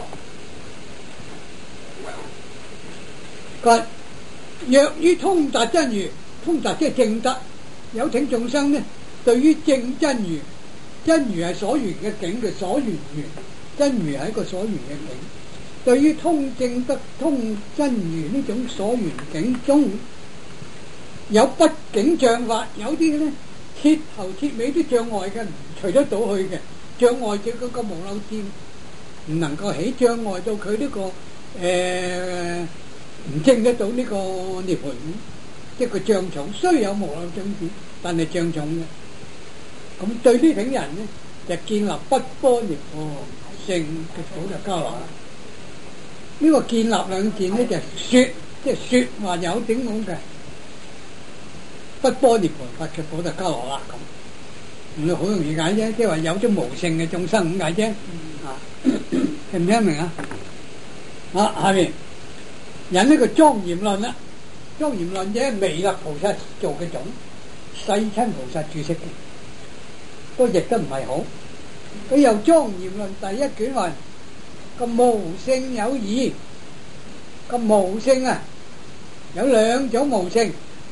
佢若於通達真如，通達即係證得，有請眾生呢，對於證真如，真如係所緣嘅境嘅所緣緣。真如係一個所緣嘅境，對於通證得通真如呢種所緣境中有不境障法，有啲咧徹頭徹尾都障礙嘅，唔除得到去嘅障礙，即嗰個無漏見唔能夠起障礙到佢呢、這個誒唔、呃、證得到呢個涅槃，即係個障重，雖有無漏種子，但係障重嘅。咁對呢種人咧，就建立不般涅槃性嘅補特伽羅啦。呢個建立兩字咧就係說，即係說話有點咁嘅不般涅槃法嘅補特伽羅啦。咁唔係好容易解啫，即係話有咗無性嘅眾生咁解啫。啊，聽唔聽明啊？啊，下面引呢個莊嚴論啦。莊嚴論者係彌勒菩薩做嘅種，世親菩薩注釋嘅，都譯得唔係好。佢由莊嚴論第一卷話個無性有二，個無性啊有兩種無性，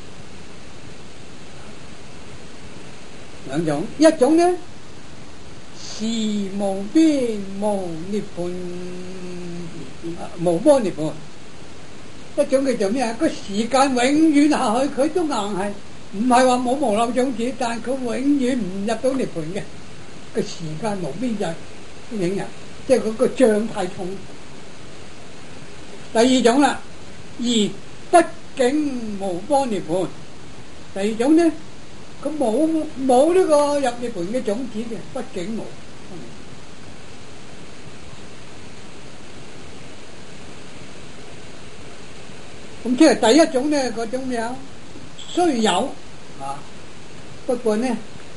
兩種，一種呢是無邊無涅槃無般涅槃，一種叫做咩啊？個時間永遠下去，佢都硬係唔係話冇無漏種子，但係佢永遠唔入到涅槃嘅。個時間無邊就係影人，即係嗰個障太重。第二種啦，而不境無般涅槃。第二種呢，佢冇冇呢個入涅槃嘅種子嘅，不境無。咁即係第一種呢，嗰種咩啊？雖有啊，不過呢。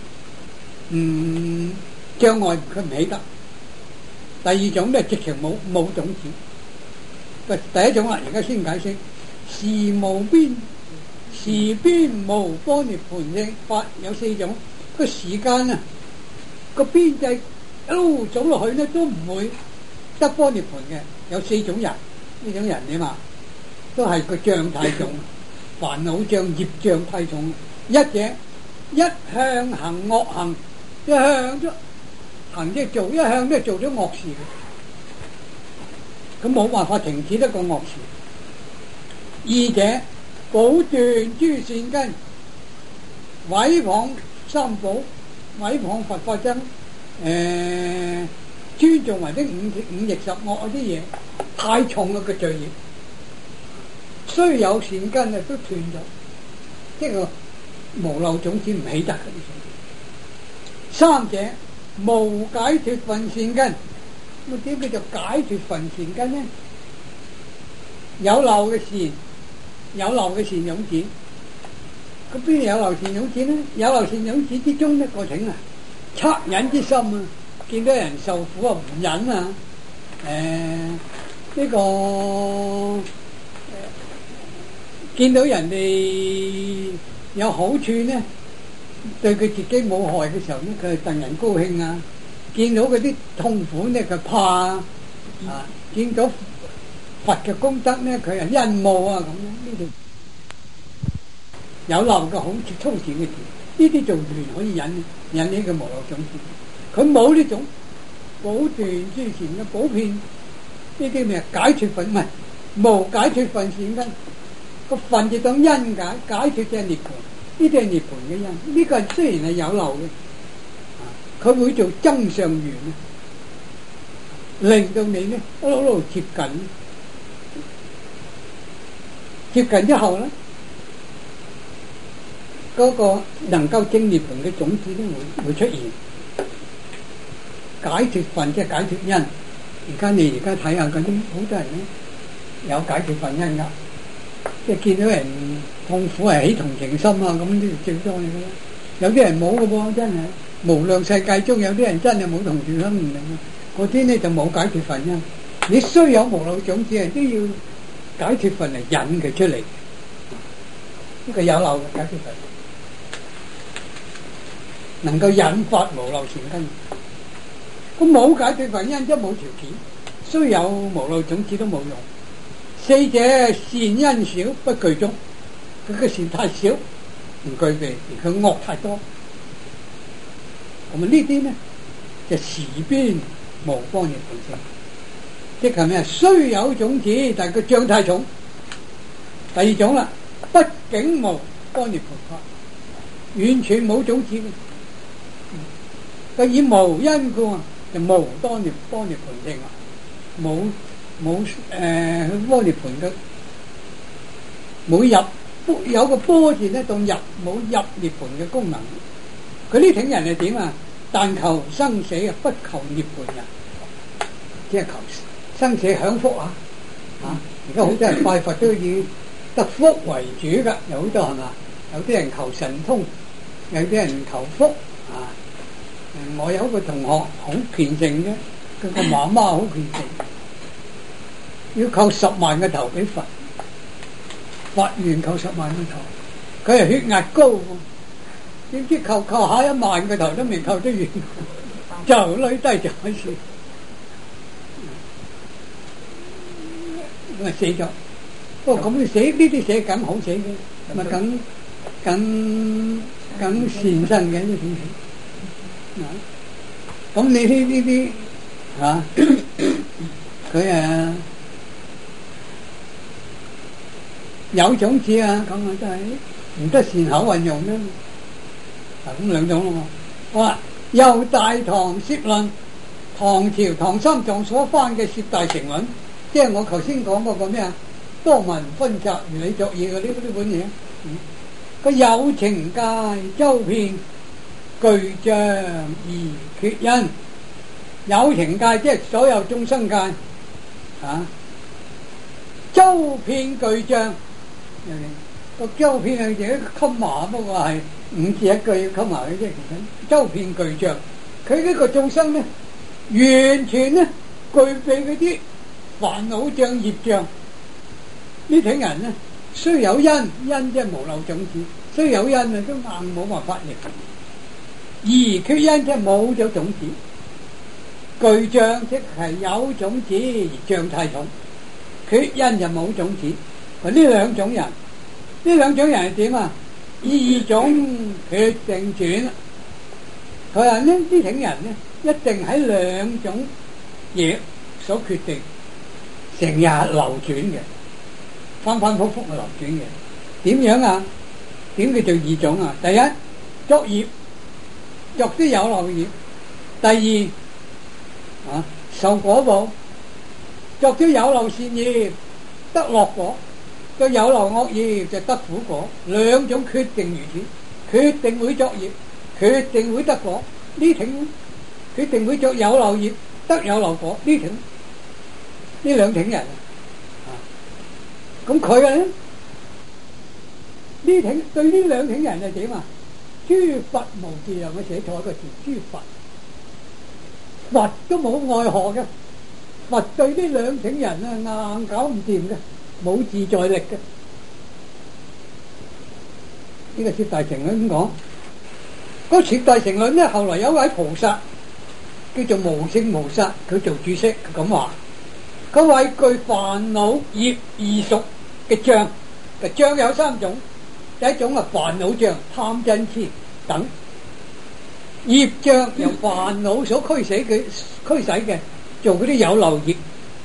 嗯，障礙佢唔起得。第二種咧，直情冇冇種子。喂，第一種啊，而家先解釋，時無邊，時邊無般涅槃性法有四種。個時間啊，個邊際一路走落去咧，都唔會得般涅槃嘅。有四種人，呢種人點啊？都係個障太重，煩惱障、業障太重。一者一向行惡行。一向都行即係做，一向都係做咗惡事嘅。 佢冇辦法停止得個惡事。二者保斷諸善根，毀謗三寶，毀謗佛法僧，誒、呃、尊重埋啲五五逆十惡嗰啲嘢，太重啦個罪業。雖有善根啊，都斷咗，即係個無漏種子唔起得嘅。三者無解脫分善根，咁點叫做解脫分善根呢？有漏嘅善，有漏嘅善種子，咁邊有漏善種子呢？有漏善種子之中一個請啊，惻隱之心啊，見到人受苦啊唔忍啊，誒、呃、呢、這個、呃、見到人哋有好處呢，對佢自己冇害嘅時候呢，佢係戥人高興啊！見到嗰啲痛苦呢，佢怕啊！啊，見到佛嘅功德呢，佢係欣慕啊！咁樣呢度有漏嘅好處粗淺嘅字，呢啲做斷可以引引起嘅無漏種子。佢冇呢種保斷諸善嘅保遍呢啲咩解脫分，唔係無解脫分善根。個分就當因解，解脫就係涅槃。呢啲係涅槃嘅因，呢、這個雖然係有漏嘅，佢會做增上緣，令到你呢一路路接近，接近之後咧，嗰、那個能夠證涅槃嘅種子咧會會出現。解脫分即係解脫因，而家你而家睇下嗰啲好多人咧有解脫分因噶。即係見到人痛苦係起同情心啊，咁呢就最多嘅啦。有啲人冇嘅噃，真係無量世界中有啲人真係冇同情心唔明啊。嗰啲呢就冇解脫分因。你雖有無漏種子，都要解脫分嚟引佢出嚟。呢個有漏嘅解脫分，能夠引發無漏善根。咁冇解脫分因，即係冇條件，雖有無漏種子都冇用。四者善因少不具足，佢嘅善太少唔具備，而佢惡太多。咁啊呢啲呢就時邊無幫涅槃性，即係咩啊？雖有種子，但係佢障太重。第二種啦，畢竟無幫涅槃法，完全冇種子嘅。佢以無因故啊，就無當涅幫涅槃性啊，冇。冇誒波涅盤嘅冇入有個波字咧，當入冇入涅盤嘅功能。佢呢種人係點啊？但求生死啊，不求涅盤人，即係求生死享福啊！啊！而家好多人拜佛都以得福為主㗎，有好多係嘛？有啲人求神通，有啲人求福啊！我有一個同學好虔誠嘅，佢個媽媽好虔誠。要扣十萬個頭俾佛，佛緣扣十萬個頭，佢係血壓高喎，點知扣扣下一萬個頭都未扣得完，就攞低就開始，咁啊死咗。不過咁你死呢啲死梗好死嘅，咪梗梗梗善身嘅呢種死。咁你呢呢啲嚇佢啊？有種子啊，咁啊真係唔得善口運用啦。啊，咁兩種咯。好啦，又大唐攝論，唐朝唐三藏所翻嘅攝大乘論，即係我頭先講嗰個咩啊？多聞分集如理作意嘅呢呢本嘢。嗯，個有情界周遍具象而缺因，有情界即係所有眾生界啊，周遍具象。個周遍係自己襟麻，不過係五字一句要襟麻嘅啫。其實周遍具象，佢呢個眾生咧，完全咧具備嗰啲煩惱障、業障。呢種人咧，雖有因，因即係無漏種子，雖有因啊，都硬冇辦法嚟。而缺因即係冇咗種子，具象即係有種子而障太重，缺因就冇種子。呢兩種人，呢兩種人係點啊？二種決定轉。佢話呢呢種人咧，一定喺兩種嘢所決定。 成日流轉嘅，反反复复嘅流轉嘅。點樣啊？點叫做二種啊？第一，作業，作啲有漏業；第二啊，受果報，作啲有漏善業得樂果，作有漏惡業就得苦果。兩種決定如此，決定會作業，決定會得果。呢挺決定會作有漏業得有漏果，呢挺呢兩挺人啊，咁佢啊呢挺對呢兩挺人係點啊？諸佛無自由，我寫錯一個字，諸佛佛都冇愛何嘅，佛對呢兩挺人啊硬搞唔掂嘅，冇自在力嘅。呢個攝大乘論咁講，嗰攝大乘論咧，後來有一位菩薩叫做無性菩薩，佢做注釋，佢咁話：佢畏懼煩惱業異熟嘅障，嘅障有三種，第一種係煩惱障、貪嗔癡等；業障由煩惱所驅使嘅驅使嘅，做嗰啲有漏業；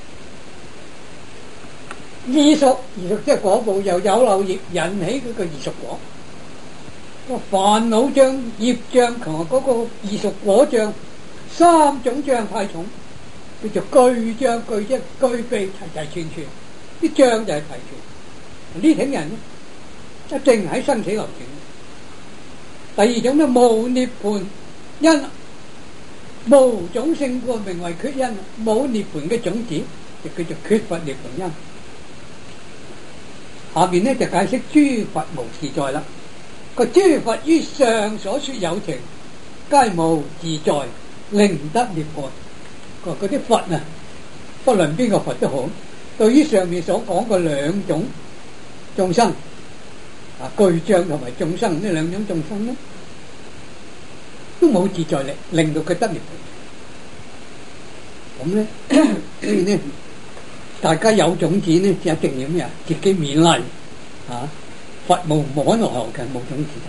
異熟，異熟即係果報，由有漏業引起嗰個異熟果。個煩惱障、業障同埋嗰個異熟果障三種障太重，叫做具障，具即係具備齊齊全全，啲障就係齊全。呢挺人咧，一定喺生死流轉。第二種咧，無涅槃因，無種性故名為缺因，冇涅槃嘅種子就叫做缺乏涅槃因。下邊咧就解釋諸佛無自在啦。個諸佛於上所說有情，皆無自在，令得涅槃。個嗰啲佛啊，不論邊個佛都好，對於上面所講嘅兩種眾生啊，具障同埋眾生呢兩種眾生咧，都冇自在力，令到佢得涅槃。咁咧，所以咧，大家有種子咧，就一定要咩啊？自己勉勵啊！佛無無可奈何嘅，冇種子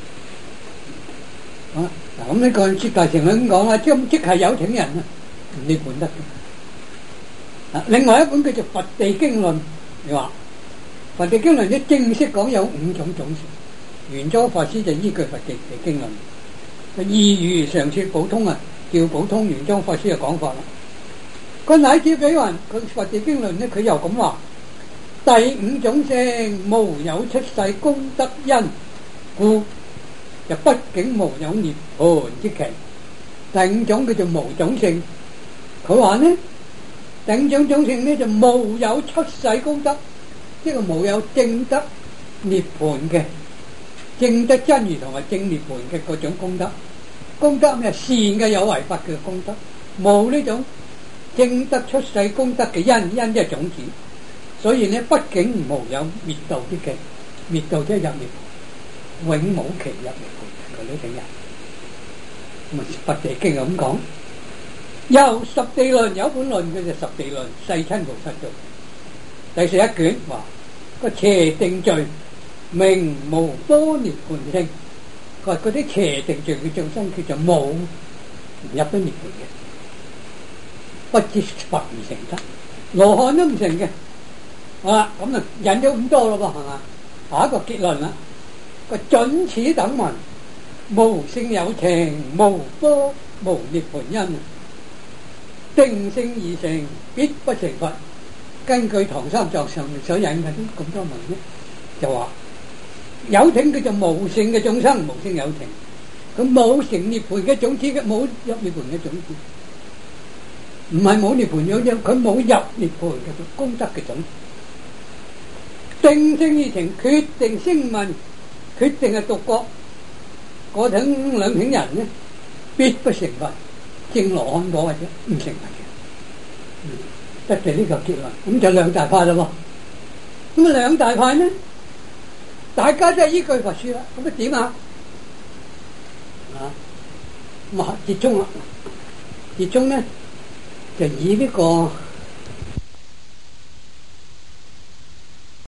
啊！嗱，咁呢個攝大乘論咁講啦，即即係有情人啊，唔涅槃得嘅。啊，另外一本叫做《佛地經論》，你話《佛地經論》咧正式講有五種種性，玄奘法師就依據《佛地地經論》，意如常說普通啊，叫普通玄奘法師嘅講法啦。個乃至比云，佢《佛地經論》咧，佢又咁話。第五種性無有出世功德因，故就畢竟無有涅槃之期。第五種叫做無種性，佢話呢，第五種種性呢就無有出世功德，即係無有證得涅槃嘅證得真如同埋證涅槃嘅嗰種功德。功德咩？善嘅有為法嘅功德，冇呢種證得出世功德嘅因，因即係種子。所以呢，畢竟無有滅道之期，滅道即係入涅槃，永無期入涅槃佢呢種人。咁啊，《佛地經》咁講，有十地論，有一本論叫做《十地論》，世親菩薩做，第四一卷話個邪定罪名無多涅槃性，佢話嗰啲邪定罪嘅眾生叫做冇唔入得涅槃嘅，不知佛而成得，羅漢都唔成嘅。好啦，咁啊引咗咁多咯噃，係嘛？下一個結論啦，個準此等文，無性有情，無多無涅槃因，定性而成，必不成佛。根據唐三藏上面所引嘅啲咁多文咧，就話有情叫做無性嘅眾生，無性有情，佢冇成涅槃嘅種子嘅，冇入涅槃嘅種子，唔係冇涅槃種子，佢冇入涅槃嘅功德嘅種子。定性而成，決定聲聞，決定係獨覺，嗰等兩種人呢，必不成佛，正羅漢果或者唔成佛嘅。嗯，得就呢個結論，咁就兩大派啦喎。咁啊兩大派呢，大家都係依據佛說啦，咁啊點啊？啊，咁啊折衷啦，折衷呢就以呢個。